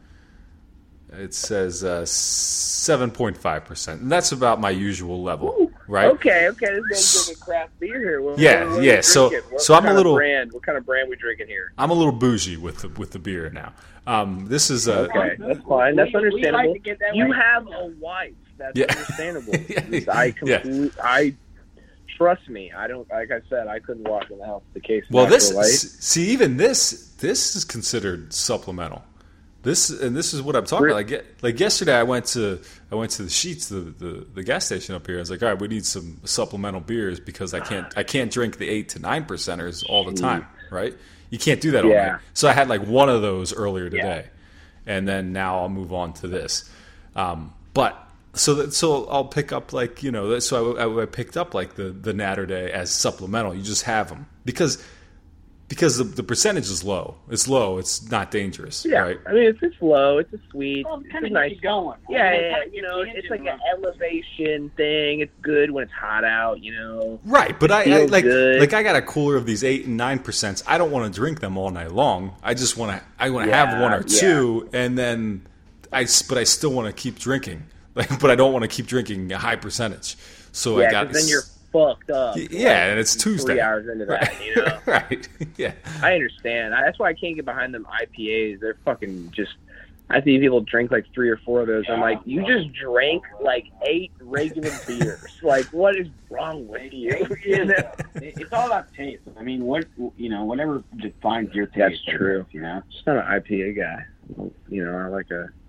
it says uh, seven point five percent, and that's about my usual level, Ooh, right? Okay, okay, this guy's drinking craft beer here. What, yeah, what, what yeah. So what so I'm a little brand. What kind of brand we drinking here? I'm a little bougie with the, with the beer now. Um, this is a okay. That's fine. That's We- we understandable. like to get that you way. have a wife. That's Yeah. understandable. Yeah. I completely. I trust me. I don't. Like I said, I couldn't walk in the house. The case. Well, this light. see even this this is considered supplemental. This and this is what I'm talking about. Like, like yesterday, I went to I went to the Sheets, the, the, the gas station up here. I was like, all right, we need some supplemental beers because I can't I can't drink the eight to nine percenters all the time, right? You can't do that all Yeah. night. So I had like one of those earlier today, and then now I'll move on to this. Um, but so that so I'll pick up like you know so I, I picked up like the the Natterday as supplemental. You just have them because. Because the, the percentage is low. It's low. It's not dangerous, Yeah, right? I mean it's just low. It's a sweet. Well, it's kind of nice. get you going. Yeah, I mean, yeah, kinda you get know, the it's like engine an elevation thing. It's good when it's hot out, you know. Right, but I, I Feels like good. like I got a cooler of these eight and nine percents. I don't want to drink them all night long. I just want to I want to Yeah, have one or yeah. two, and then I s- but I still want to keep drinking. Like, but I don't want to keep drinking a high percentage. So Yeah, I got because then you're fucked up. Y- yeah, and it's Three Tuesday. hours into that, you know. right. Yeah. I understand. I, that's why I can't get behind them I P As. They're fucking just. I see people drink like three or four of those. I'm like, you just drank like eight regular beers. Like, what is wrong with you? You know? It- It's all about taste. I mean, what you know, whatever defines your taste. That's I true. guess, You know. Just not an I P A guy. You know, I like a.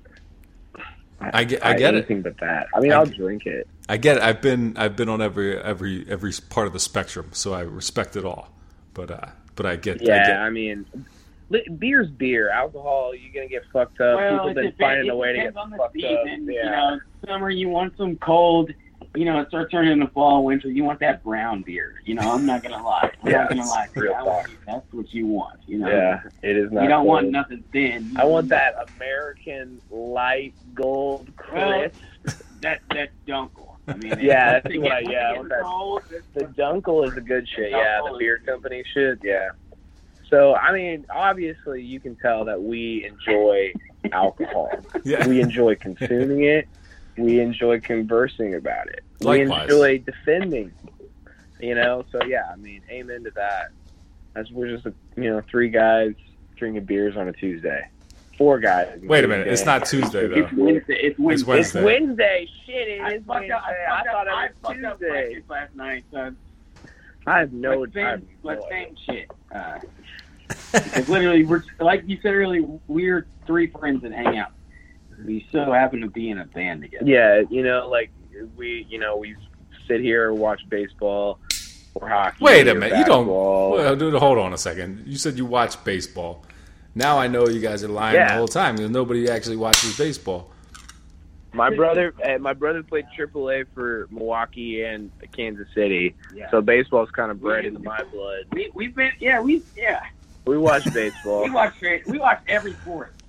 I get I get it. anything but that. I mean, I I'll get- drink it. I get it. I've been I've been on every every every part of the spectrum, so I respect it all. But uh but I get Yeah, I get I mean, li- beer's beer. Alcohol, you're gonna get fucked up. Well, People it been depends, finding it a way to get depends on the fucked up. season. Yeah. You know, summer you want some cold. You know, it starts turning into fall, winter. You want that brown beer. You know, I'm not gonna lie. I'm Yeah, not gonna it's lie. to you. real I want- That's what you want. You know. Yeah, it is not. You don't want cold. nothing thin. I want that American light gold crisp. That that dunkel. I mean, Yeah, once that's it what I- gets- yeah, I once want it that- gets cold, it's- The Dunkel is a good shit. Yeah, Dunkel the is- beer company shit. Yeah. So I mean, obviously, you can tell that we enjoy alcohol. Yeah. We enjoy consuming it. We enjoy conversing about it. Likewise. We enjoy defending. You know, so yeah, I mean, amen to that. As we're just, you know, three guys drinking beers on a Tuesday. Four guys. Wait a minute, it's not Tuesday though. It's Wednesday. It's It's Wednesday. It's Wednesday. Wednesday. Shit, it I is fucked Wednesday. up. I I fucked up. thought I it fucked was up Tuesday. breakfast last night. So I have no. but I have same, no but idea. same shit. Uh, because literally, we're like you said earlier, we're three friends that hang out. We so happen to be in a band together. Yeah, you know, like we, you know, we sit here and watch baseball or hockey. Wait a or minute, you don't. basketball. Well, dude, hold on a second. You said you watch baseball. Now I know you guys are lying Yeah. the whole time because nobody actually watches baseball. My brother, uh, my brother played triple A for Milwaukee and Kansas City, Yeah. so baseball's kind of bred into my blood. We we've been yeah we yeah We watch baseball. we watch we watch every sport.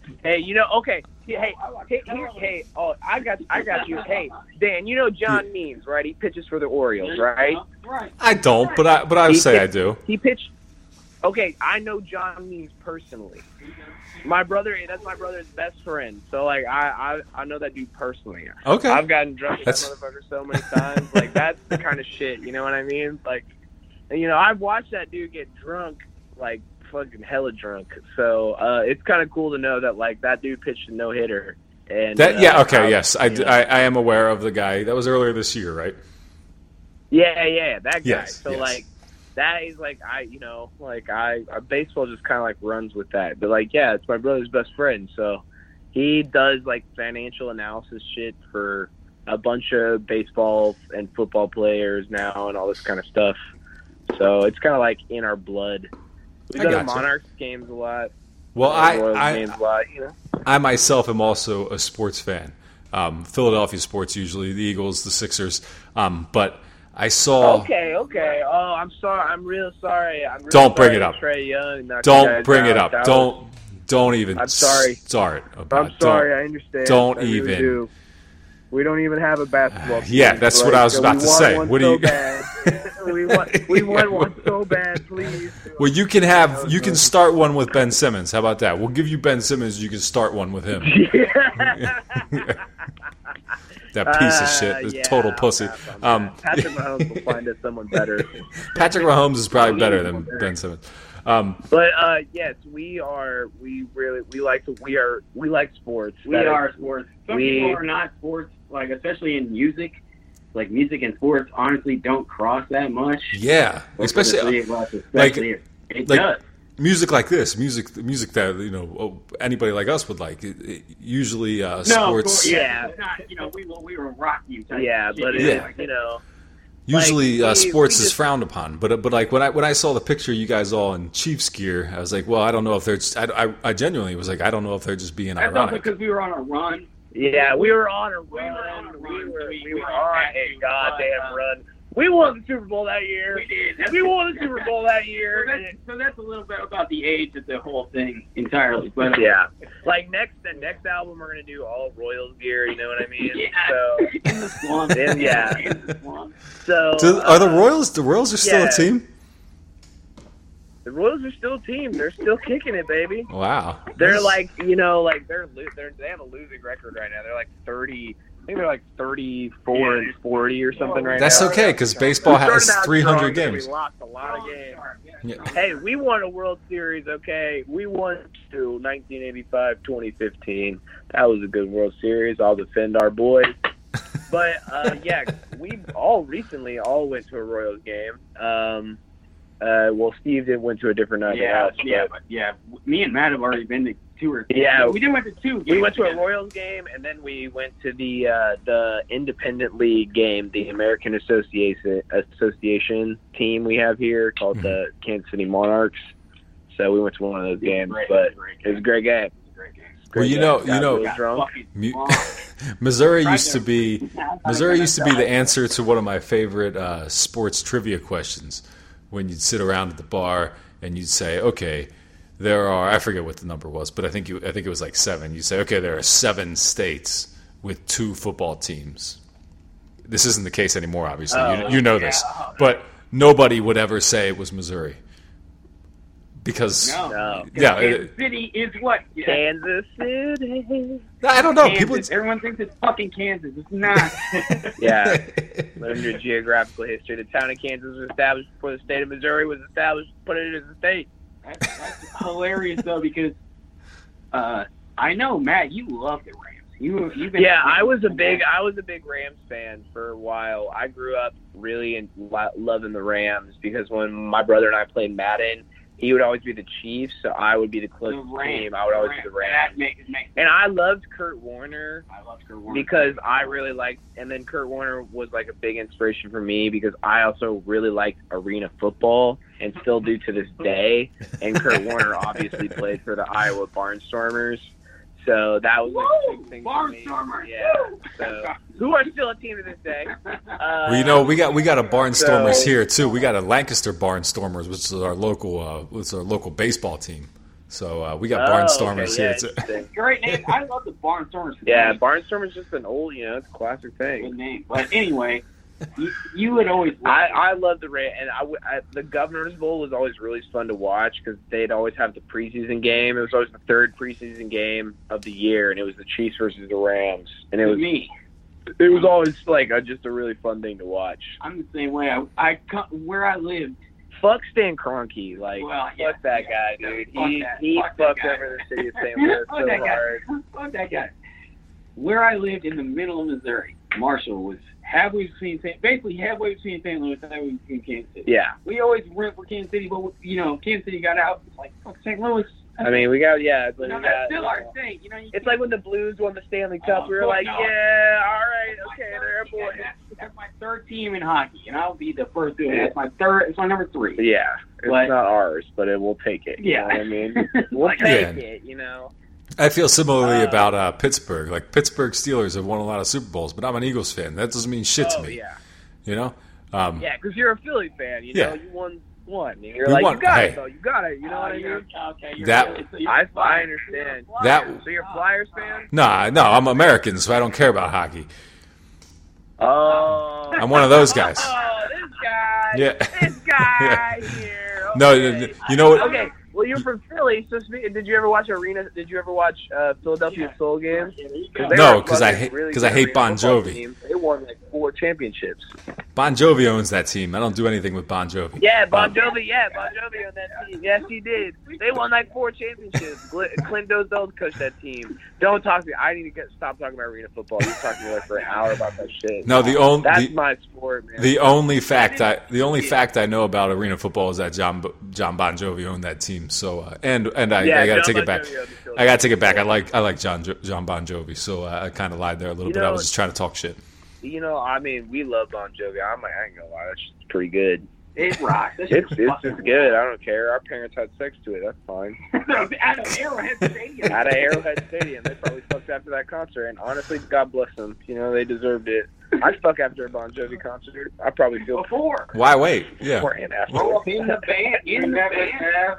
Hey, you know, okay. Hey, hey, hey, hey, oh, I got, I got you. Hey, Dan, you know John Means, right? He pitches for the Orioles, right? I don't, but I but I would He say pitched- I do. He pitched. Okay, I know John Means personally. My brother, that's my brother's best friend. So like, I, I, I know that dude personally. Okay. I've gotten drunk with that That's- motherfucker so many times. Like that's the kind of shit. You know what I mean? Like, you know, I've watched that dude get drunk, like fucking hella drunk. So uh, it's kind of cool to know that like that dude pitched a no hitter. And That uh, yeah, okay, I- yes, I, you know. I, I am aware of the guy. That was earlier this year, right? Yeah, yeah, that guy. Yes, so yes. like that is like I, you know, like I, uh, baseball just kind of like runs with that. But like, yeah, it's my brother's best friend, so he does like financial analysis shit for a bunch of baseball and football players now and all this kind of stuff. So it's kind of like in our blood. We I go to gotcha. Monarchs games a lot. Well, uh, I- Royals I- games a lot, you know. I myself am also a sports fan. Um, Philadelphia sports usually, the Eagles, the Sixers. Um, but I saw. Okay, okay. Oh, I'm sorry. I'm real sorry. I'm real Don't bring sorry it up. Trey Young knocked you Don't guys bring it out. up. That was- Don't don't even. I'm sorry. Start about. I'm sorry. Don't, I understand. Don't I really even. do. We don't even have a basketball team. Yeah, that's what I was so about we to want say. one What do so you- bad. we want we want one so bad, please. Well, you can have. You can start one with Ben Simmons. How about that? We'll give you Ben Simmons. You can start one with him. That piece of shit. Uh, Is yeah, total I'll pussy. pass on Um, that. Patrick Mahomes will find us someone better. Patrick Mahomes is probably better than Ben Simmons. Um, But uh, yes, we are. We really we like to. We are. We like sports. We That are is- sports. Some we- people are not sports, like especially in music. Like music and sports, honestly, don't cross that much. yeah, But for the especially three of us, like especially, it, it like does. music like this, music music that you know anybody like us would like. It, it, usually, uh, No, sports. of course, yeah, Yeah. it's not, you know, we will we will rock you. Type Yeah, of shit, but you it, know, like you know. Usually, Like, uh, we- sports we is just- frowned upon, but but like when I when I saw the picture of you guys all in Chiefs gear, I was like, well, I don't know if they're. Just, I, I I genuinely was like, I don't know if they're just being That's also ironic. because we were on a run. Yeah, we were on a We run. were on a We run. were, We- we we were were on back a to- goddamn but, uh, run. We won the Super Bowl that year. We did. That's- We won the Super Bowl that year. So that's, so that's a little bit about the age of the whole thing entirely. But uh, Yeah, like next the next album we're gonna do all Royals gear. You know what I mean? Yeah. So in the swamp. Then, yeah. In the swamp. so Do, are the uh, Royals? The Royals are still yeah. a team? The Royals are still a team. They're still kicking it, baby. Wow. They're That's- like, you know, like they're lo- they're they have a losing record right now. They're like thirty. I think they're like thirty-four and forty or something right That's now. okay because baseball We started has out three hundred strong, games. We lost a lot of games. Yeah. Hey, we won a World Series, okay? We won two, nineteen eighty-five, twenty fifteen. That was a good World Series. I'll defend our boys. But, uh, yeah, we all recently all went to a Royals game. Um, uh, well, Steve did went to a different night. Yeah, than us, yeah, but- but yeah. Me and Matt have already been to two or Yeah. We did went to two. We games went to a together. Royals game, and then we went to the uh, the Independent League game, the American Association Association team we have here called the Kansas City Monarchs. So we went to one of those games, great. but It was a great it was a great game. Great game. Well, you Great know, game. you Got know, really drunk. Fucking Mu- swamp. Missouri Right used to there. be Missouri used to be the answer to one of my favorite uh, sports trivia questions. When you'd sit around at the bar and you'd say, "Okay, there are," I forget what the number was, but I think you, I think it was like seven. You say, "Okay, there are seven states with two football teams." This isn't the case anymore, obviously. Oh, you, you know this, but nobody would ever say it was Missouri because No. No. yeah, Kansas it- City is what? Yeah. Kansas City. I don't know. Kansas. People, Everyone thinks it's fucking Kansas. It's not. Yeah. Let them do geographical history. The town of Kansas was established before the state of Missouri was established. Put it as a state. That's, that's hilarious though, because uh, I know Matt, you love the Rams. You, you've been Yeah, I was a big I was a big Rams fan for a while. I grew up really in, lo- loving the Rams because when my brother and I played Madden, he would always be the Chiefs, so I would be the the closest Rams. team. I would always be the Rams. That makes, makes And I loved Kurt Warner I love Kurt Warner. because I really liked, and then Kurt Warner was like a big inspiration for me because I also really liked arena football and still do to this day. And Kurt Warner obviously played for the Iowa Barnstormers. So that was like a big thing for me. Barnstormers. Yeah. So who are still a team to this day. Uh, well, you know, we got we got a Barnstormers So- here too. We got a Lancaster Barnstormers, which is our local, uh, which is our local baseball team. So uh, we got Oh, Barnstormers okay, yeah, here too. interesting. Great name. I love the Barnstormers. Yeah, Barnstormers just an old, you know, it's a classic thing. Good name. But anyway, you, you would always. I, I love the Ram, and I, w- I the Governor's Bowl was always really fun to watch because they'd always have the preseason game. It was always the third preseason game of the year, and it was the Chiefs versus the Rams, and it was me. It was always like a, just a really fun thing to watch. I'm the same way. I, I come, where I lived. Fuck Stan Kroenke, like Well, fuck yeah, that yeah, guy, dude. fuck he that, he fuck that fucked guy. over the city of Saint Louis Fuck so that guy. hard. Fuck that guy. Where I lived in the middle of Missouri, Marshall was halfway between Saint basically halfway between Saint Louis and halfway between Kansas City. Yeah, We always went for Kansas City, but you know, Kansas City got out. It's like fuck Saint Louis. I mean we got yeah. It's You like, know, we that's got, still our state. You know, you it's like when the Blues won the Stanley Cup. Oh, we were fuck like, no. yeah, all right, okay, my they're third boy. team. That's, that's my third team in hockey, and I'll be the first to it. That's my third. It's my number three. Yeah, it's But- not ours, but it, we'll take it. You Yeah. know what I mean, we'll Like- take Yeah. it. You know. I feel similarly Uh, about uh, Pittsburgh. Like Pittsburgh Steelers have won a lot of Super Bowls, but I'm an Eagles fan. That doesn't mean shit to Oh me. yeah, You know. Um, yeah, because you're a Philly fan. You Yeah. know, you won one. And you're We like, won- you got hey. it though. You got it. You know Oh, what I you're- mean? Okay, you're That- really- so you're I a Flyers. I understand. That- So you're a Flyers fan? Nah, no, I'm American, so I don't care about hockey. Oh. I'm one of those guys. Oh, this guy. Yeah. This guy here. No, Okay. you know what? Okay. Well, you're from Philly, so spe- did you ever watch Arena? Did you ever watch uh, Philadelphia Soul games? They No, were a 'cause I fucking hate- really 'cause I good hate arena Bon football Jovi. team. They won like four championships. Bon Jovi owns that team. I don't do anything with Bon Jovi. Yeah, Bon Um, Jovi. Yeah, Bon Jovi on that team. Yes, he did. They won like four championships. Gl- Clint Dozell coached that team. Don't talk to me. I need to get stop talking about arena football. You're talking to me like for an hour about that shit. No, the only That's the, my sport, man. the only fact I the only fact I know about arena football is that John John Bon Jovi owned that team. So uh, and and I, Yeah, I got to John take Bon it back. Jovi owned the Phillies. I got to take it back. I like I like John Jo- John Bon Jovi. So uh, I kind of lied there a little You bit. I know- was just trying to talk shit. You know, I mean, we love Bon Jovi. I'm like, I ain't gonna lie, that's just pretty good. It rocks. That It's shit's it's fucking just good. I don't care. Our parents had sex to it. That's fine. Out of Arrowhead Stadium. Out of Arrowhead Stadium, they probably fucked after that concert. And honestly, God bless them. You know, they deserved it. I'd fuck after a Bon Jovi concert. I probably feel Before. Why wait? Yeah. before and after. Oh, in the band. In the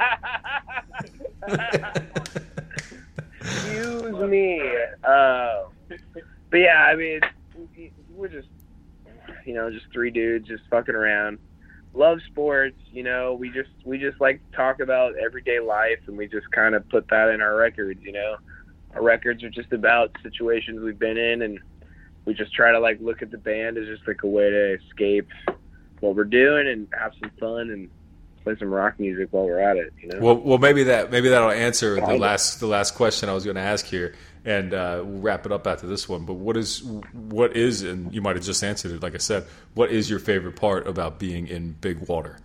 band. Excuse me. Uh, but yeah, I mean, we're just, you know, just three dudes just fucking around. Love sports, you know. We just we just like to talk about everyday life, and we just kind of put that in our records. You know, our records are just about situations we've been in, and we just try to like look at the band as just like a way to escape what we're doing and have some fun and play some rock music while we're at it. You know. Well, well, maybe that maybe that'll answer the Kinda. last the last question I was going to ask here, and uh, we'll wrap it up after this one. But what is what is and you might have just answered it. Like I said, what is your favorite part about being in Big Water?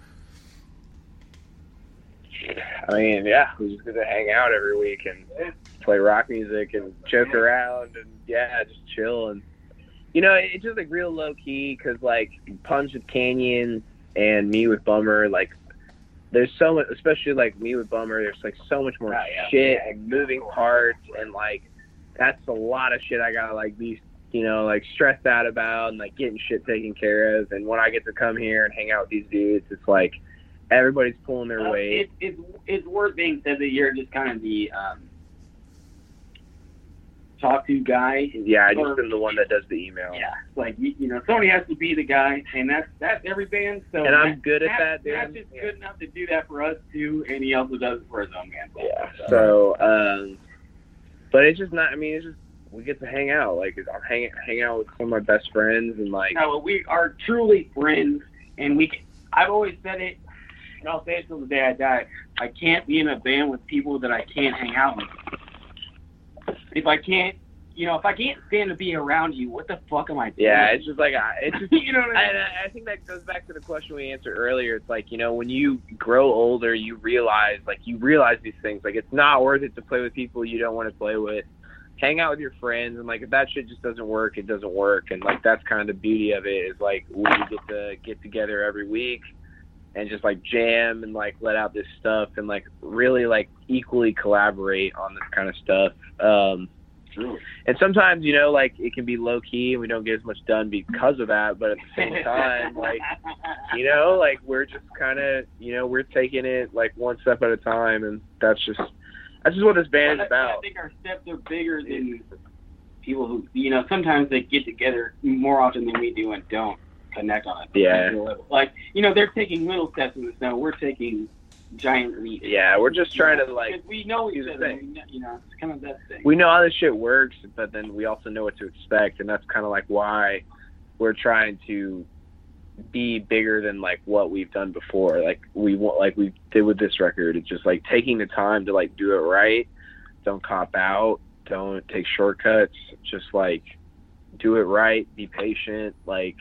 I mean, yeah, we just get to hang out every week and play rock music and joke around and yeah, just chill and you know, it's just like real low key because like Punch with Canyon and me with Bummer, like there's so much, especially like me with Bummer, there's like so much more Oh, yeah. shit and moving parts and like that's a lot of shit I gotta like be, you know, like stressed out about and like getting shit taken care of. And when I get to come here and hang out with these dudes, it's like everybody's pulling their Uh, weight. it, it's it's worth being said that you're just kind of the um, talk to guy. Yeah, I just been the one that does the email. Yeah, like you, you know, somebody has to be the guy, and that's that's every band. So And I'm Matt- good at Matt- that, dude. Matt's just Yeah. good enough to do that for us too, and he also does it for his own band. Yeah. So, um, but it's just not. I mean, it's just we get to hang out. Like I'm hanging hanging out with some of my best friends, and like No, we are truly friends, and we. Can, I've always said it, and I'll say it till the day I die. I can't be in a band with people that I can't hang out with. If I can't, you know, if I can't stand to be around you, what the fuck am I doing? yeah, it's just like I, it's just you know what I mean? And I, I think that goes back to the question we answered earlier. It's like, you know, when you grow older, you realize, like, you realize these things. Like, it's not worth it to play with people you don't want to play with. Hang out with your friends, and, like, if that shit just doesn't work, it doesn't work. And, like, that's kind of the beauty of it is, like, we get to get together every week and just, like, jam and, like, let out this stuff and, like, really, like, equally collaborate on this kind of stuff. Um, True. And sometimes, you know, like it can be low key and we don't get as much done because of that. But at the same time, like, you know, like we're just kind of, you know, we're taking it like one step at a time, and that's just that's just what this band is about. I think our steps are bigger than people who, you know, sometimes they get together more often than we do and don't connect on it. Yeah. Like, you know, they're taking little steps in the snow. We're taking giant leaps. Yeah, we're just trying to like. We know each do the other. thing. We know, you know, it's kind of that thing. We know how this shit works, but then we also know what to expect, and that's kind of like why we're trying to be bigger than like what we've done before. Like we want, like we did with this record. It's just like taking the time to like do it right. Don't cop out. Don't take shortcuts. Just like do it right. Be patient. Like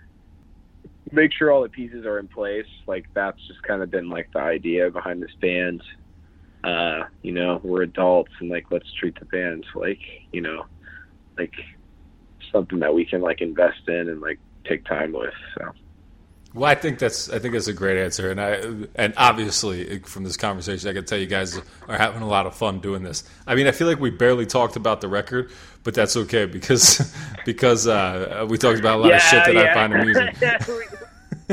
make sure all the pieces are in place. Like that's just kind of been like the idea behind this band. Uh, you know, we're adults and like let's treat the band like, you know, like something that we can like invest in and like take time with. So well, I think that's I think that's a great answer, and I and obviously from this conversation, I can tell you guys are having a lot of fun doing this. I mean, I feel like we barely talked about the record, but that's okay because because uh, we talked about a lot yeah, of shit that yeah. I find amusing. we,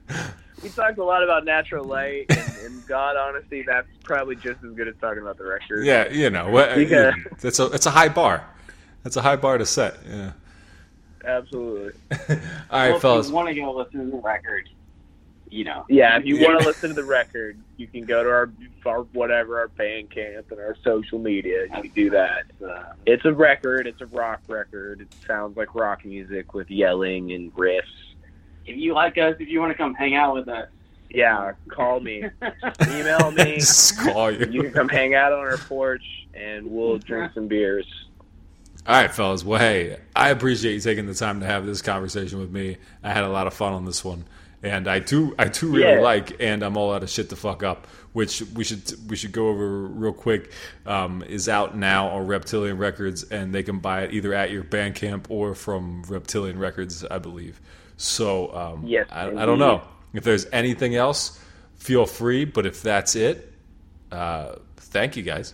we talked a lot about Natural Light, and, and God, honestly, that's probably just as good as talking about the record. Yeah, you know, what, Because, that's a it's a high bar. That's a high bar to set. Yeah. Absolutely. All right, well, fellas. If you want to go listen to the record, you know. Yeah, if you want to listen to the record, you can go to our, our whatever, our Bandcamp and our social media. You can do that. Uh, It's a record. It's a rock record. It sounds like rock music with yelling and riffs. if you like us, if you want to come hang out with us, yeah, call me, email me. Just call you. You can come hang out on our porch, and we'll drink some beers. All right, fellas. Well, hey, I appreciate you taking the time to have this conversation with me. I had a lot of fun on this one, and I do, I do really Yeah. like. And I'm all out of shit to fuck up, which we should we should go over real quick. Um, is out now on Reptilian Records, and they can buy it either at your Bandcamp or from Reptilian Records, I believe. So, um, Yes, I, I indeed. don't know if there's anything else. Feel free, but if that's it, uh, thank you guys.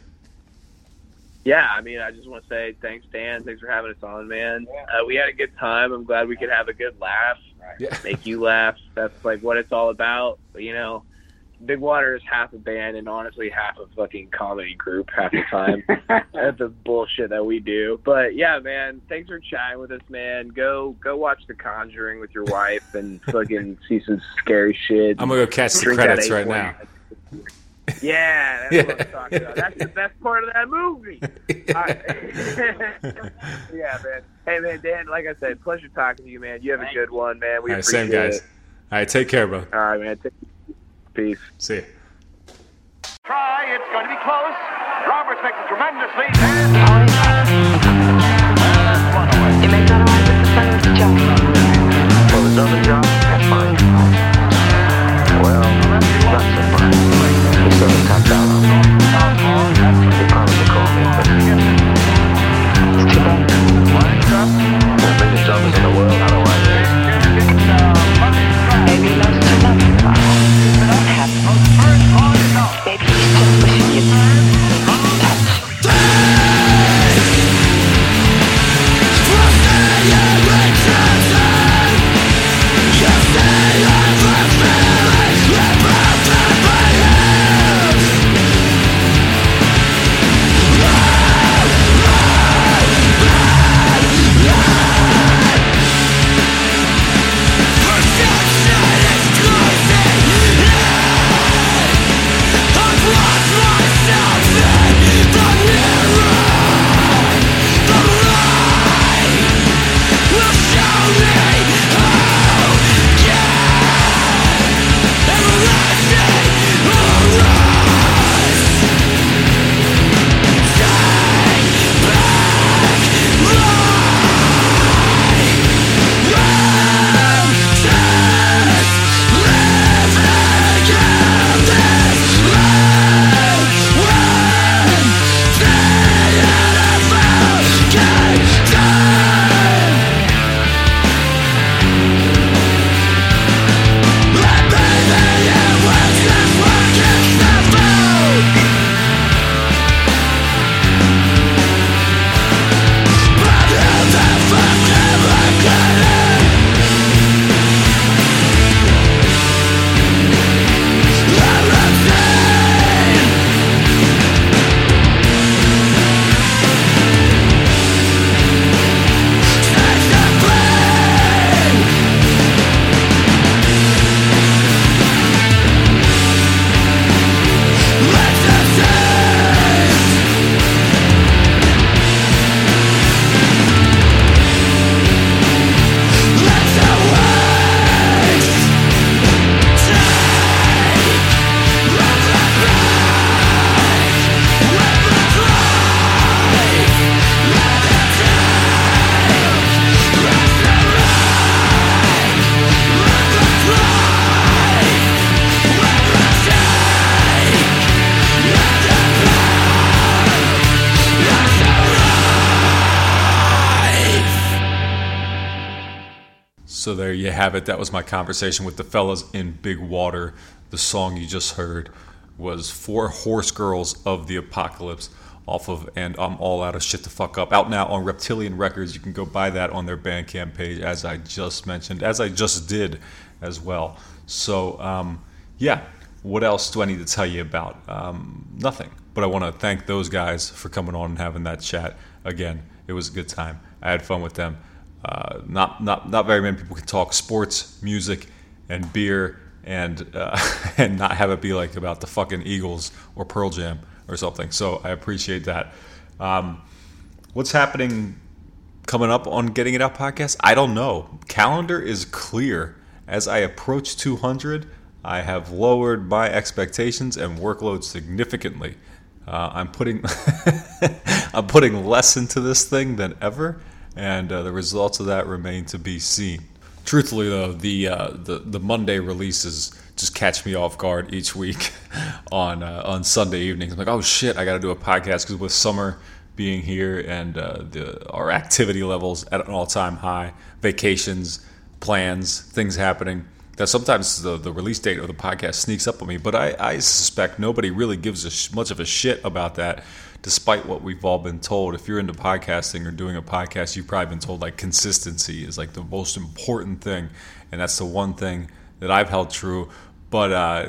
Yeah, I mean, I just want to say thanks, Dan. Thanks for having us on, man. Uh, we had a good time. I'm glad we could have a good laugh, Yeah. make you laugh. That's like what it's all about. But, you know, Big Water is half a band and honestly half a fucking comedy group half the time. That's the bullshit that we do. But yeah, man, thanks for chatting with us, man. Go go watch The Conjuring with your wife and fucking see some scary shit. I'm gonna go catch the Drink that credits right eight now. point- Yeah, that's Yeah. what I'm talking about. That's the best part of that movie. All right. Yeah, man. Hey, man, Dan, like I said, pleasure talking to you, man. You have a good one, man. We All right, appreciate same guys. it. All right, take care, bro. All right, man. Take- Peace. See ya. Try, it's going to be close. Roberts makes a tremendous lead. And You may not always with the fun of the job. Well, there's other jobs you can find. Well, not so fun. He said he tapped out on me. He promised to call me, but It's too bad. the biggest job is in the world. How do I do? Maybe he loves to love you. That happens. Maybe he's just wishing you touch. So there you have it. That was my conversation with the fellas in Big Water. The song you just heard was Four Horse Girls of the Apocalypse off of And I'm All Out of Shit to Fuck Up. Out now on Reptilian Records. You can go buy that on their Bandcamp page, as I just mentioned, as I just did as well. So, um, yeah, what else do I need to tell you about? Um, nothing. But I want to thank those guys for coming on and having that chat. Again, it was a good time. I had fun with them. Uh, not not not very many people can talk sports, music, and beer, and uh, and not have it be like about the fucking Eagles or Pearl Jam or something. So I appreciate that. Um, what's happening coming up on Getting It Out podcast? I don't know. Calendar is clear. As I approach two hundred, I have lowered my expectations and workload significantly. Uh, I'm putting I'm putting less into this thing than ever, and uh, the results of that remain to be seen. Truthfully, though, the uh, the the Monday releases just catch me off guard each week on uh, on Sunday evenings. I'm like, oh shit, I got to do a podcast because with summer being here and uh, the our activity levels at an all-time high, vacations, plans, things happening, that sometimes the, the release date of the podcast sneaks up on me. But I, I suspect nobody really gives a sh- much of a shit about that, despite what we've all been told. If you're into podcasting or doing a podcast, you've probably been told like consistency is like the most important thing, and that's the one thing that I've held true. But uh,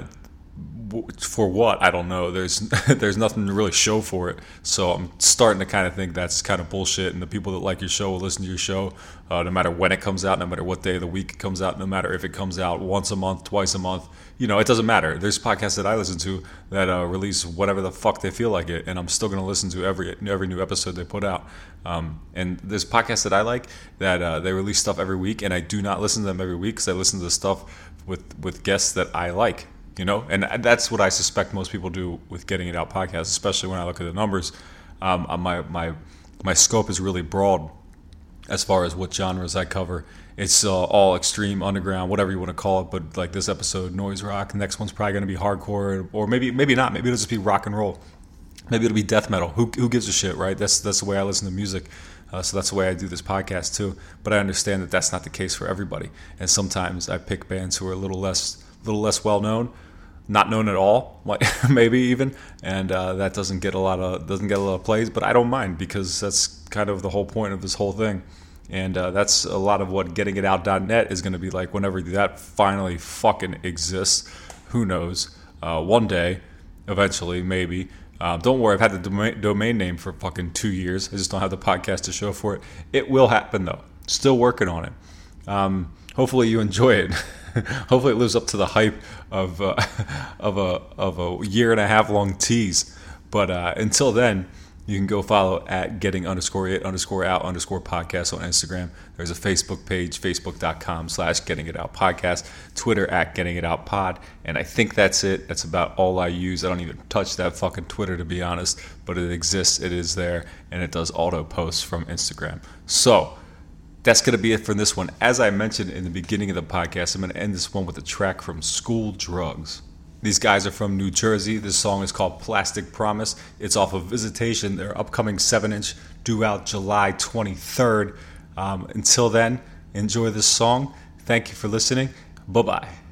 for what? I don't know. There's there's nothing to really show for it. So I'm starting to kind of think that's kind of bullshit. And the people that like your show will listen to your show, uh, no matter when it comes out, no matter what day of the week it comes out, no matter if it comes out once a month, twice a month. You know, it doesn't matter. There's podcasts that I listen to that uh, release whatever the fuck they feel like it, and I'm still going to listen to every every new episode they put out. Um, and there's podcasts that I like that uh, they release stuff every week, and I do not listen to them every week because I listen to the stuff with with guests that I like. You know, and that's what I suspect most people do with Getting It Out podcast, especially when I look at the numbers. Um, my my my scope is really broad as far as what genres I cover. It's uh, all extreme, underground, whatever you want to call it. But like this episode, noise rock. The next one's probably going to be hardcore, or maybe maybe not. Maybe it'll just be rock and roll. Maybe it'll be death metal. Who who gives a shit, right? That's that's the way I listen to music. Uh, so that's the way I do this podcast too. But I understand that that's not the case for everybody. And sometimes I pick bands who are a little less little less well known. Not known at all, like maybe even, and uh, that doesn't get a lot of doesn't get a lot of plays, but I don't mind because that's kind of the whole point of this whole thing, and uh, that's a lot of what getting it out dot net is going to be like whenever that finally fucking exists. Who knows? Uh, one day, eventually, maybe. Uh, don't worry, I've had the domain, domain name for fucking two years. I just don't have the podcast to show for it. It will happen though. Still working on it. Um, hopefully you enjoy it. Hopefully it lives up to the hype of uh, of a of a year and a half long tease. But uh, until then, you can go follow at getting underscore it underscore out underscore podcast on Instagram. There's a Facebook page, facebook.com slash getting it out podcast, Twitter at getting it out pod. And I think that's it. That's about all I use. I don't even touch that fucking Twitter, to be honest, but it exists. It is there, and it does auto posts from Instagram. So that's going to be it for this one. As I mentioned in the beginning of the podcast, I'm going to end this one with a track from School Drugs. These guys are from New Jersey. This song is called Plastic Promise. It's off of Visitation, their upcoming seven inch due out July twenty-third. Um, until then, enjoy this song. Thank you for listening. Bye-bye.